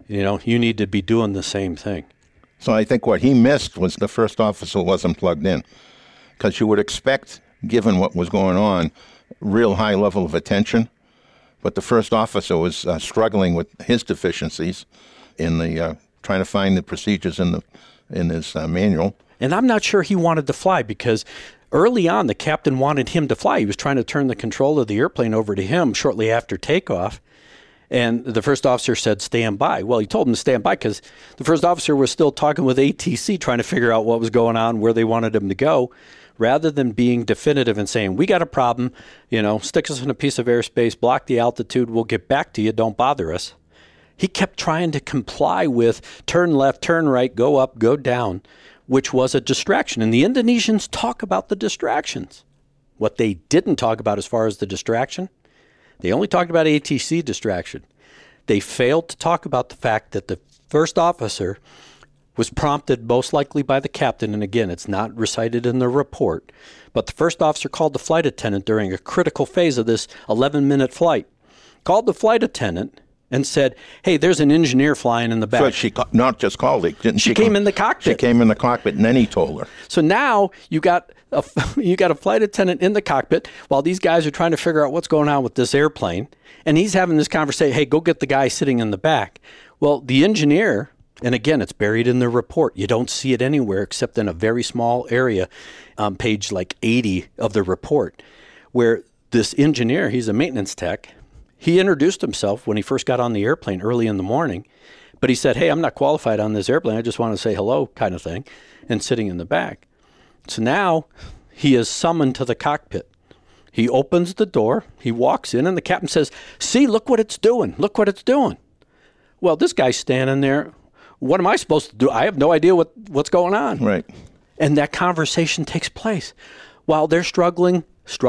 You need to be doing the same thing. So I think what he missed was the first officer wasn't plugged in, because you would expect, given what was going on, real high level of attention, but the first officer was struggling with his deficiencies in the trying to find the procedures in his manual. And I'm not sure he wanted to fly, because early on the captain wanted him to fly. He was trying to turn the control of the airplane over to him shortly after takeoff, and the first officer said, "Stand by." Well, he told him to stand by because the first officer was still talking with ATC, trying to figure out what was going on, where they wanted him to go, rather than being definitive and saying, "We got a problem, stick us in a piece of airspace, block the altitude, we'll get back to you, don't bother us." He kept trying to comply with turn left, turn right, go up, go down, which was a distraction. And the Indonesians talk about the distractions. What they didn't talk about as far as the distraction, they only talked about ATC distraction. They failed to talk about the fact that the first officer was prompted most likely by the captain, and again, it's not recited in the report, but the first officer called the flight attendant during a critical phase of this 11-minute flight, called the flight attendant and said, "Hey, there's an engineer flying in the back." So she not just called it, didn't she? She came in the cockpit. She came in the cockpit, and then he told her. So now you got a flight attendant in the cockpit while these guys are trying to figure out what's going on with this airplane, and he's having this conversation, "Hey, go get the guy sitting in the back." Well, the engineer, and again, it's buried in the report. You don't see it anywhere except in a very small area on page 80 of the report, where this engineer, he's a maintenance tech, he introduced himself when he first got on the airplane early in the morning, but he said, "Hey, I'm not qualified on this airplane. I just want to say hello," kind of thing, and sitting in the back. So now he is summoned to the cockpit. He opens the door, he walks in, and the captain says, "See, look what it's doing. Look what it's doing." Well, this guy's standing there. What am I supposed to do? I have no idea what's going on. Right. And that conversation takes place while they're struggling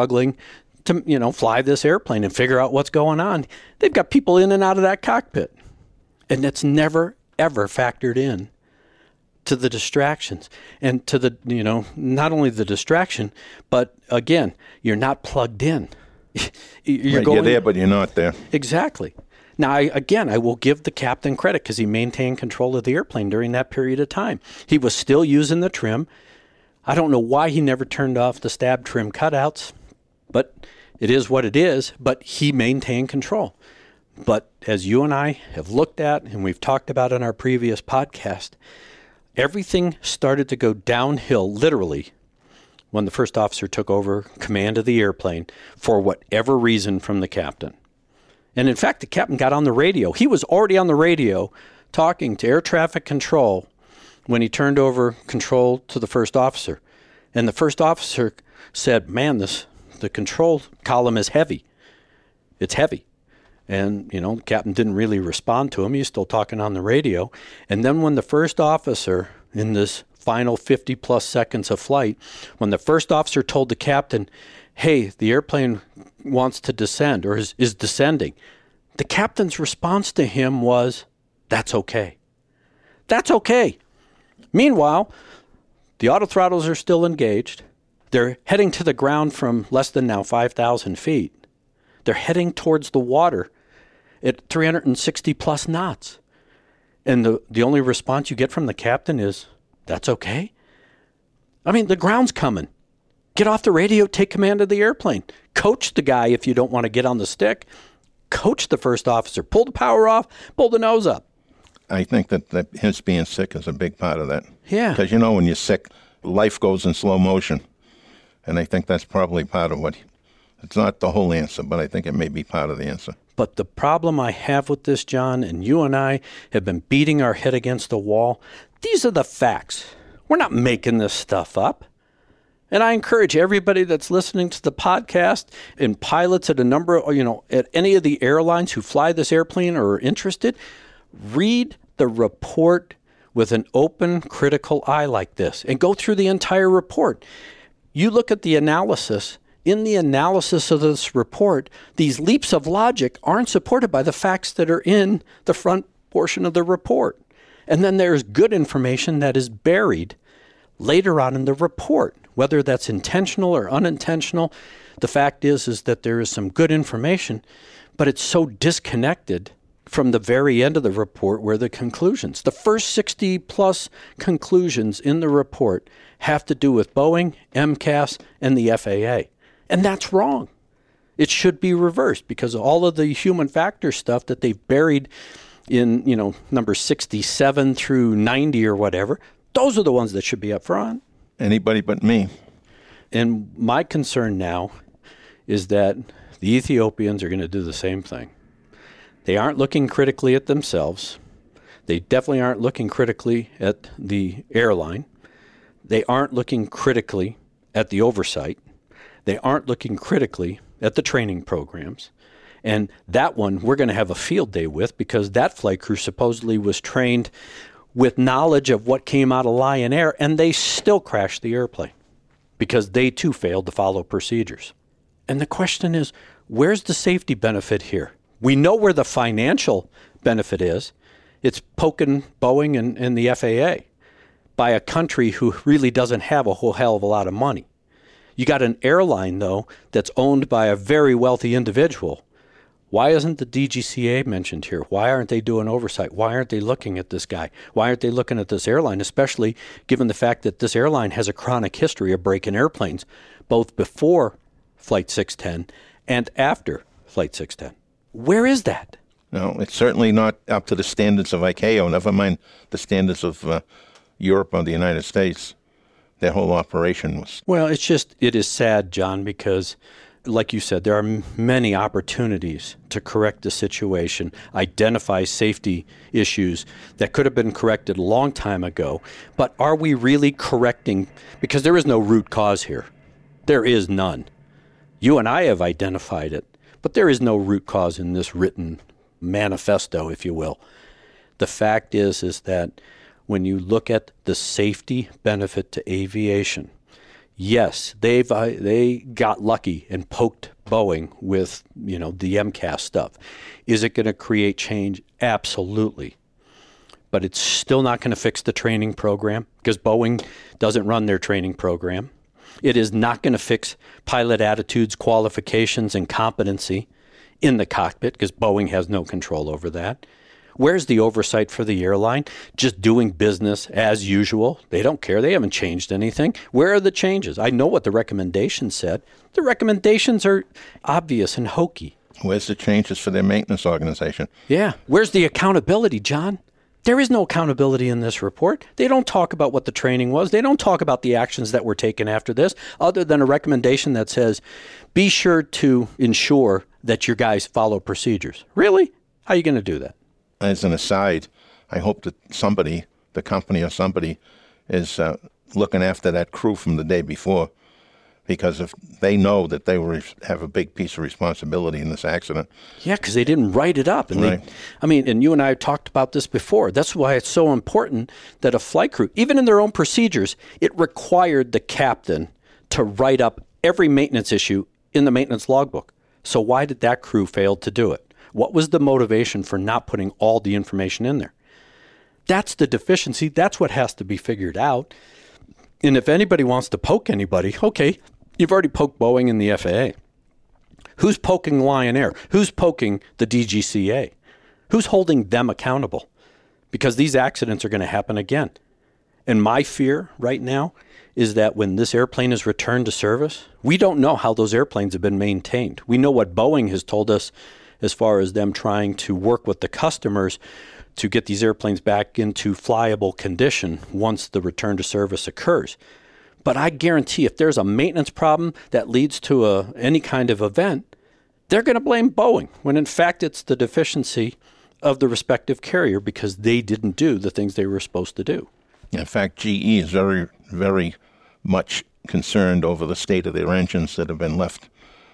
to, fly this airplane and figure out what's going on. They've got people in and out of that cockpit. And it's never, ever factored in to the distractions and to the, not only the distraction, but again, you're not plugged in. You're there, but you're not there. Exactly. Now, I will give the captain credit because he maintained control of the airplane during that period of time. He was still using the trim. I don't know why he never turned off the stab trim cutouts, but it is what it is. But he maintained control. But as you and I have looked at and we've talked about in our previous podcast, everything started to go downhill literally when the first officer took over command of the airplane for whatever reason from the captain. And in fact, the captain got on the radio. He was already on the radio talking to air traffic control when he turned over control to the first officer. And the first officer said, man, the control column is heavy. It's heavy. And, the captain didn't really respond to him. He was still talking on the radio. And then when the first officer, in this final 50-plus seconds of flight, when the first officer told the captain, hey, the airplane wants to descend or is descending, the captain's response to him was, that's okay. That's okay. Meanwhile, the autothrottles are still engaged. They're heading to the ground from less than now 5,000 feet. They're heading towards the water at 360 plus knots. And the only response you get from the captain is, that's okay? I mean, the ground's coming. Get off the radio, take command of the airplane. Coach the guy if you don't want to get on the stick. Coach the first officer. Pull the power off, pull the nose up. I think that his being sick is a big part of that. Yeah. Because, when you're sick, life goes in slow motion. And I think that's probably part of it's not the whole answer, but I think it may be part of the answer. But the problem I have with this, John, and you and I have been beating our head against the wall, these are the facts. We're not making this stuff up. And I encourage everybody that's listening to the podcast and pilots at a number of, at any of the airlines who fly this airplane or are interested, read the report with an open, critical eye like this and go through the entire report. You look at the analysis. In the analysis of this report, these leaps of logic aren't supported by the facts that are in the front portion of the report. And then there's good information that is buried later on in the report, whether that's intentional or unintentional. The fact is that there is some good information, but it's so disconnected from the very end of the report where the conclusions, the first 60 plus conclusions in the report have to do with Boeing, MCAS, and the FAA. And that's wrong. It should be reversed because all of the human factor stuff that they've buried in, number 67 through 90 or whatever, those are the ones that should be up front. Anybody but me. And my concern now is that the Ethiopians are going to do the same thing. They aren't looking critically at themselves. They definitely aren't looking critically at the airline. They aren't looking critically at the oversight. They aren't looking critically at the training programs. And that one we're going to have a field day with because that flight crew supposedly was trained with knowledge of what came out of Lion Air, and they still crashed the airplane because they too failed to follow procedures. And the question is, where's the safety benefit here? We know where the financial benefit is. It's poking Boeing and the FAA by a country who really doesn't have a whole hell of a lot of money. You got an airline, though, that's owned by a very wealthy individual. Why isn't the DGCA mentioned here? Why aren't they doing oversight? Why aren't they looking at this guy? Why aren't they looking at this airline, especially given the fact that this airline has a chronic history of breaking airplanes, both before Flight 610 and after Flight 610? Where is that? No, it's certainly not up to the standards of ICAO, never mind the standards of Europe or the United States. Their whole operation was. Well, it is sad, John, because like you said, there are many opportunities to correct the situation, identify safety issues that could have been corrected a long time ago. But are we really correcting? Because there is no root cause here. There is none. You and I have identified it, but there is no root cause in this written manifesto, if you will. The fact is that when you look at the safety benefit to aviation, yes, they got lucky and poked Boeing with, the MCAS stuff. Is it going to create change? Absolutely. But it's still not going to fix the training program because Boeing doesn't run their training program. It is not going to fix pilot attitudes, qualifications, and competency in the cockpit because Boeing has no control over that. Where's the oversight for the airline? Just doing business as usual. They don't care. They haven't changed anything. Where are the changes? I know what the recommendations said. The recommendations are obvious and hokey. Where's the changes for their maintenance organization? Yeah. Where's the accountability, John? There is no accountability in this report. They don't talk about what the training was. They don't talk about the actions that were taken after this, other than a recommendation that says, be sure to ensure that your guys follow procedures. Really? How are you going to do that? As an aside, I hope that somebody, the company or somebody, is looking after that crew from the day before, because if they know that they have a big piece of responsibility in this accident. Yeah, because they didn't write it up. And right. And you and I have talked about this before. That's why it's so important that a flight crew, even in their own procedures, it required the captain to write up every maintenance issue in the maintenance logbook. So why did that crew fail to do it? What was the motivation for not putting all the information in there? That's the deficiency. That's what has to be figured out. And if anybody wants to poke anybody, okay, you've already poked Boeing and the FAA. Who's poking Lion Air? Who's poking the DGCA? Who's holding them accountable? Because these accidents are going to happen again. And my fear right now is that when this airplane is returned to service, we don't know how those airplanes have been maintained. We know what Boeing has told us as far as them trying to work with the customers to get these airplanes back into flyable condition once the return to service occurs. But I guarantee if there's a maintenance problem that leads to any kind of event, they're going to blame Boeing, when in fact it's the deficiency of the respective carrier because they didn't do the things they were supposed to do. In fact, GE is very, very much concerned over the state of their engines that have been left.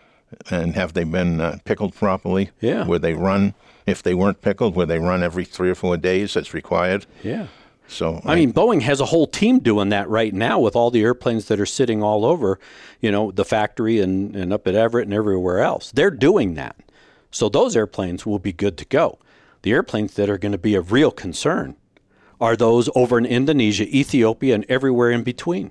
And have they been pickled properly? Yeah. Where they run, if they weren't pickled, where they run every 3 or 4 days as required? Yeah. So I mean, Boeing has a whole team doing that right now with all the airplanes that are sitting all over, the factory and up at Everett and everywhere else. They're doing that. So those airplanes will be good to go. The airplanes that are going to be of real concern are those over in Indonesia, Ethiopia, and everywhere in between.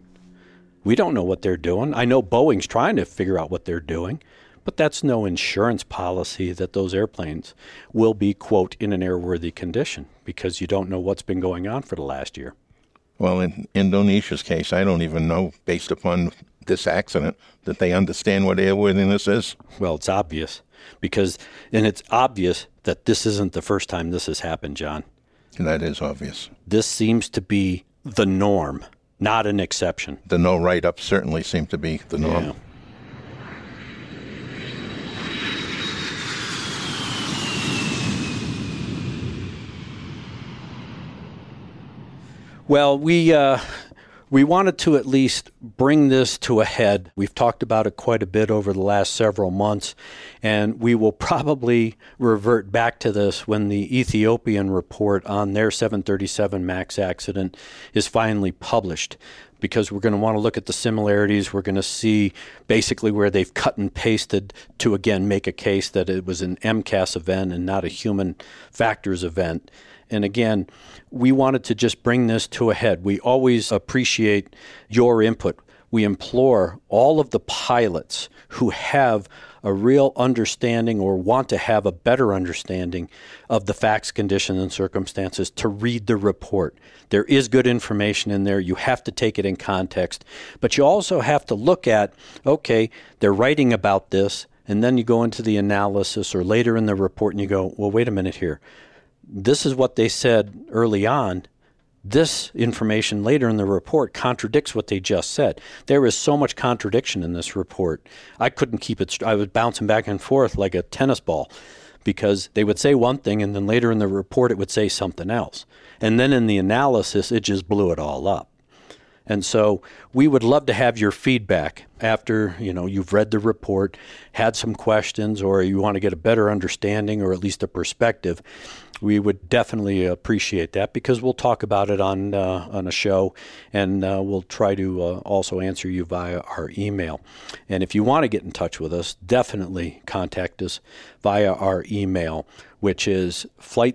We don't know what they're doing. I know Boeing's trying to figure out what they're doing. But that's no insurance policy that those airplanes will be, quote, in an airworthy condition, because you don't know what's been going on for the last year. Well, in Indonesia's case, I don't even know, based upon this accident, that they understand what airworthiness is. Well, it's obvious, and it's obvious that this isn't the first time this has happened, John. That is obvious. This seems to be the norm, not an exception. The no write-up certainly seemed to be the norm. Yeah. Well, we wanted to at least bring this to a head. We've talked about it quite a bit over the last several months, and we will probably revert back to this when the Ethiopian report on their 737 MAX accident is finally published, because we're going to want to look at the similarities. We're going to see basically where they've cut and pasted to, again, make a case that it was an MCAS event and not a human factors event. And again, we wanted to just bring this to a head. We always appreciate your input. We implore all of the pilots who have a real understanding or want to have a better understanding of the facts, conditions, and circumstances to read the report. There is good information in there. You have to take it in context. But you also have to look at, okay, they're writing about this, and then you go into the analysis or later in the report and you go, well, wait a minute here. This is what they said early on. This information later in the report contradicts what they just said. There is so much contradiction in this report. I couldn't keep it. I was bouncing back and forth like a tennis ball because they would say one thing and then later in the report it would say something else. And then in the analysis, it just blew it all up. And so we would love to have your feedback after, you've read the report, had some questions, or you want to get a better understanding or at least a perspective. We would definitely appreciate that because we'll talk about it on a show, and we'll try to also answer you via our email. And if you want to get in touch with us, definitely contact us via our email, which is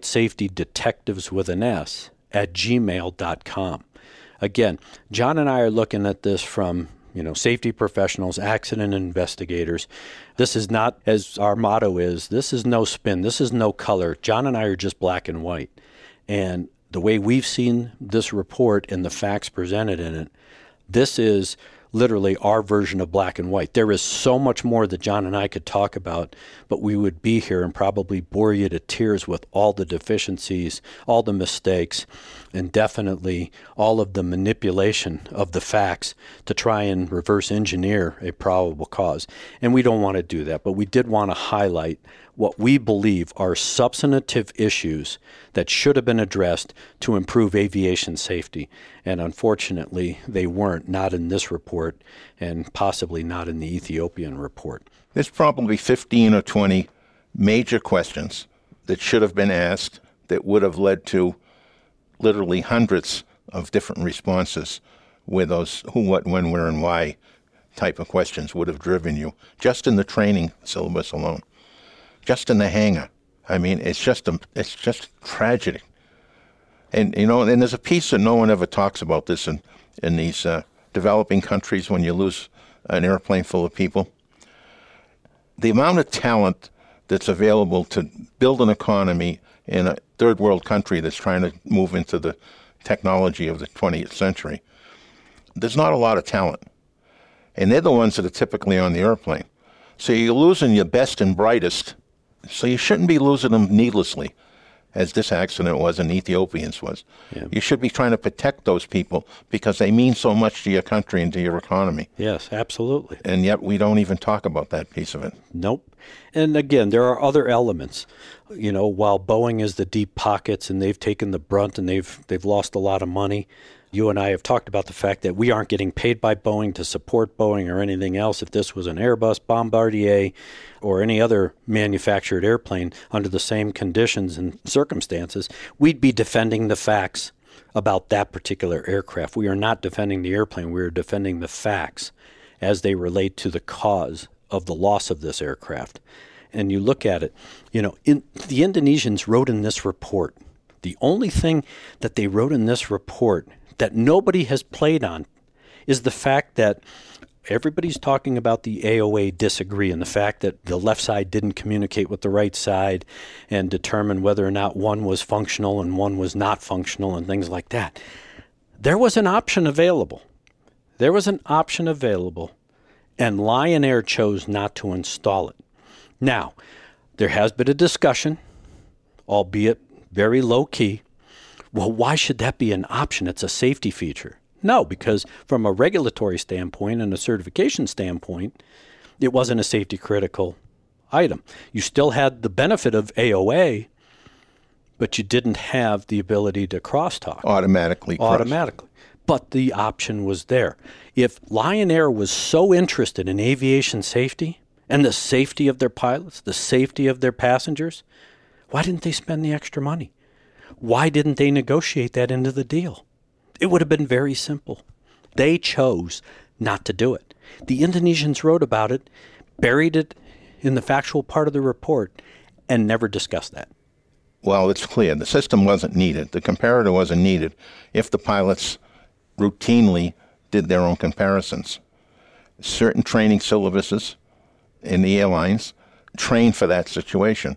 flightsafetydetectives@gmail.com. Again, John and I are looking at this from, safety professionals, accident investigators. This is not, as our motto is, this is no spin, this is no color. John and I are just black and white. And the way we've seen this report and the facts presented in it, this is literally our version of black and white. There is so much more that John and I could talk about, but we would be here and probably bore you to tears with all the deficiencies, all the mistakes, and definitely all of the manipulation of the facts to try and reverse engineer a probable cause. And we don't want to do that, but we did want to highlight what we believe are substantive issues that should have been addressed to improve aviation safety. And unfortunately, they weren't, not in this report and possibly not in the Ethiopian report. There's probably 15 or 20 major questions that should have been asked that would have led to literally hundreds of different responses where those who, what, when, where, and why type of questions would have driven you, just in the training syllabus alone. Just in the hangar. I mean, it's just tragedy. And, and there's a piece that no one ever talks about this in these developing countries when you lose an airplane full of people. The amount of talent that's available to build an economy in a third world country that's trying to move into the technology of the 20th century, there's not a lot of talent. And they're the ones that are typically on the airplane. So you're losing your best and brightest. So you shouldn't be losing them needlessly, as this accident was and Ethiopians was. Yeah. You should be trying to protect those people because they mean so much to your country and to your economy. Yes, absolutely. And yet we don't even talk about that piece of it. Nope. And again, there are other elements. While Boeing is the deep pockets and they've taken the brunt and they've lost a lot of money, you and I have talked about the fact that we aren't getting paid by Boeing to support Boeing or anything else. If this was an Airbus, Bombardier, or any other manufactured airplane under the same conditions and circumstances, we'd be defending the facts about that particular aircraft. We are not defending the airplane. We are defending the facts as they relate to the cause of the loss of this aircraft. And you look at it, the Indonesians wrote in this report, the only thing that they wrote in this report that nobody has played on is the fact that everybody's talking about the AOA disagree and the fact that the left side didn't communicate with the right side and determine whether or not one was functional and one was not functional and things like that. There was an option available. And Lion Air chose not to install it. Now, there has been a discussion, albeit very low key. Well, why should that be an option? It's a safety feature. No, because from a regulatory standpoint and a certification standpoint, it wasn't a safety critical item. You still had the benefit of AOA, but you didn't have the ability to crosstalk. Automatically. But the option was there. If Lion Air was so interested in aviation safety and the safety of their pilots, the safety of their passengers, why didn't they spend the extra money? Why didn't they negotiate that into the deal? It would have been very simple. They chose not to do it. The Indonesians wrote about it, buried it in the factual part of the report, and never discussed that. Well, it's clear. The system wasn't needed. The comparator wasn't needed if the pilots routinely did their own comparisons. Certain training syllabuses in the airlines train for that situation.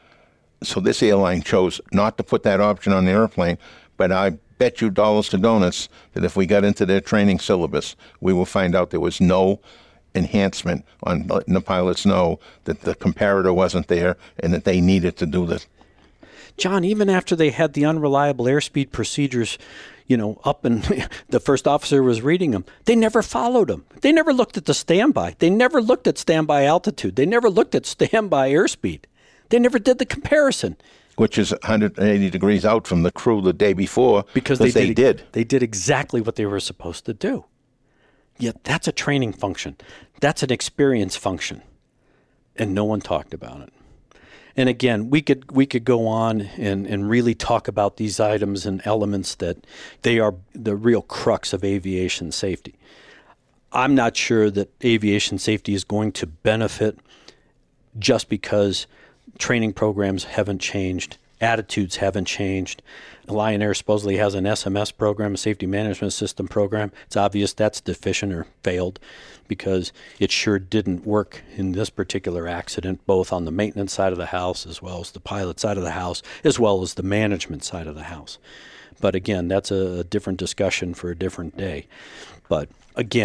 So this airline chose not to put that option on the airplane, but I bet you dollars to donuts that if we got into their training syllabus, we will find out there was no enhancement on letting the pilots know that the comparator wasn't there and that they needed to do this. John, even after they had the unreliable airspeed procedures, up and the first officer was reading them, they never followed them. They never looked at the standby. They never looked at standby altitude. They never looked at standby airspeed. They never did the comparison. Which is 180 degrees out from the crew the day before because they did. They did exactly what they were supposed to do. Yet that's a training function. That's an experience function. And no one talked about it. And again, we could go on and really talk about these items and elements that they are the real crux of aviation safety. I'm not sure that aviation safety is going to benefit just because training programs haven't changed, attitudes haven't changed. Lion Air supposedly has an SMS program, a safety management system program. It's obvious that's deficient or failed because it sure didn't work in this particular accident, both on the maintenance side of the house as well as the pilot side of the house, as well as the management side of the house. But again, that's a different discussion for a different day. But again,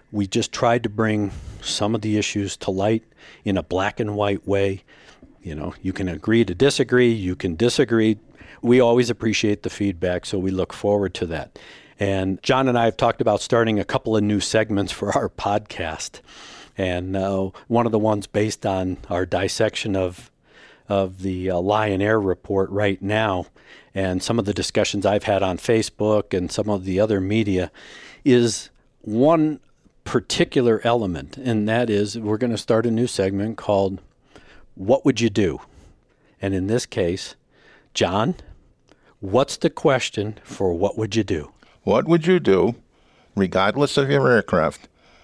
We just tried to bring some of the issues to light in a black and white way. You know, you can agree to disagree, you can disagree. We always appreciate the feedback, so we look forward to that. And John and I have talked about starting a couple of new segments for our podcast. And one of the ones based on our dissection of the Lion Air report right now, and some of the discussions I've had on Facebook and some of the other media, is one particular element, and that is we're going to start a new segment called What Would You Do? And in this case, John, what's the question for what would you do? What would you do, regardless of your aircraft,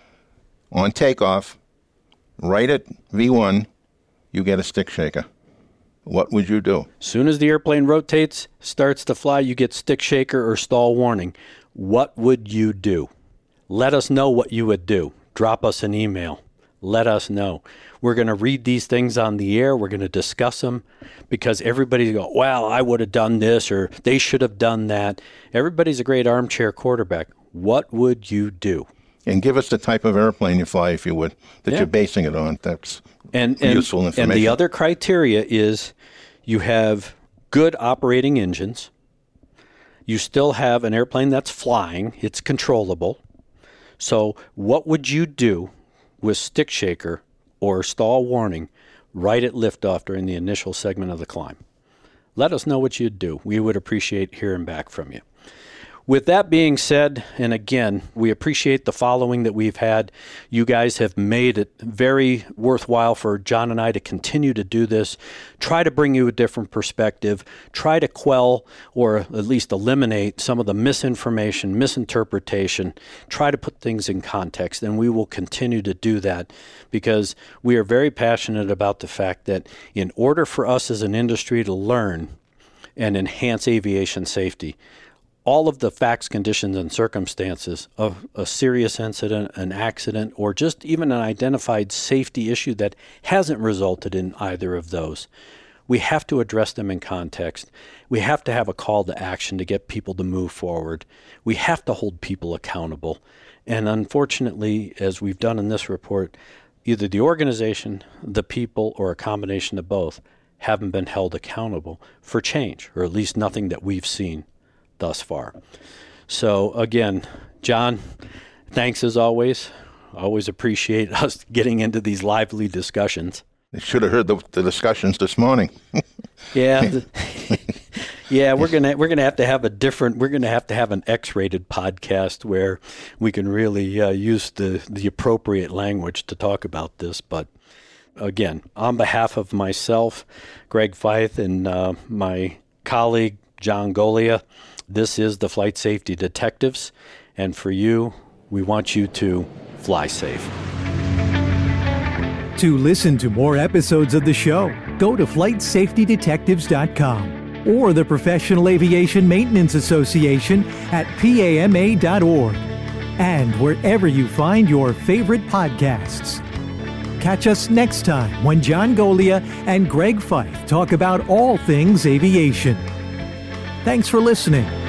on takeoff, right at V1, you get a stick shaker? What would you do? Soon as the airplane rotates, starts to fly, you get stick shaker or stall warning. What would you do? Let us know what you would do. Drop us an email. Let us know. We're going to read these things on the air. We're going to discuss them because everybody's going, well, I would have done this or they should have done that. Everybody's a great armchair quarterback. What would you do? And give us the type of airplane you fly, if you would, that you're basing it on. That's useful information. And the other criteria is you have good operating engines. You still have an airplane that's flying. It's controllable. So what would you do with stick shaker or stall warning right at liftoff during the initial segment of the climb? Let us know what you'd do. We would appreciate hearing back from you. With that being said, and again, we appreciate the following that we've had. You guys have made it very worthwhile for John and I to continue to do this, try to bring you a different perspective, try to quell or at least eliminate some of the misinformation, misinterpretation, try to put things in context, and we will continue to do that because we are very passionate about the fact that in order for us as an industry to learn and enhance aviation safety, all of the facts, conditions, and circumstances of a serious incident, an accident, or just even an identified safety issue that hasn't resulted in either of those, we have to address them in context. We have to have a call to action to get people to move forward. We have to hold people accountable. And unfortunately, as we've done in this report, either the organization, the people, or a combination of both haven't been held accountable for change, or at least nothing that we've seen thus far. So again, John, thanks as always. Always appreciate us getting into these lively discussions. You should have heard the discussions this morning. Yeah. Yeah, we're gonna have to have an X-rated podcast where we can really use the appropriate language to talk about this. But again, on behalf of myself, Greg Feith, and my colleague John Golia, this is the Flight Safety Detectives, and for you, we want you to fly safe. To listen to more episodes of the show, go to FlightSafetyDetectives.com or the Professional Aviation Maintenance Association at PAMA.org and wherever you find your favorite podcasts. Catch us next time when John Golia and Greg Feith talk about all things aviation. Thanks for listening.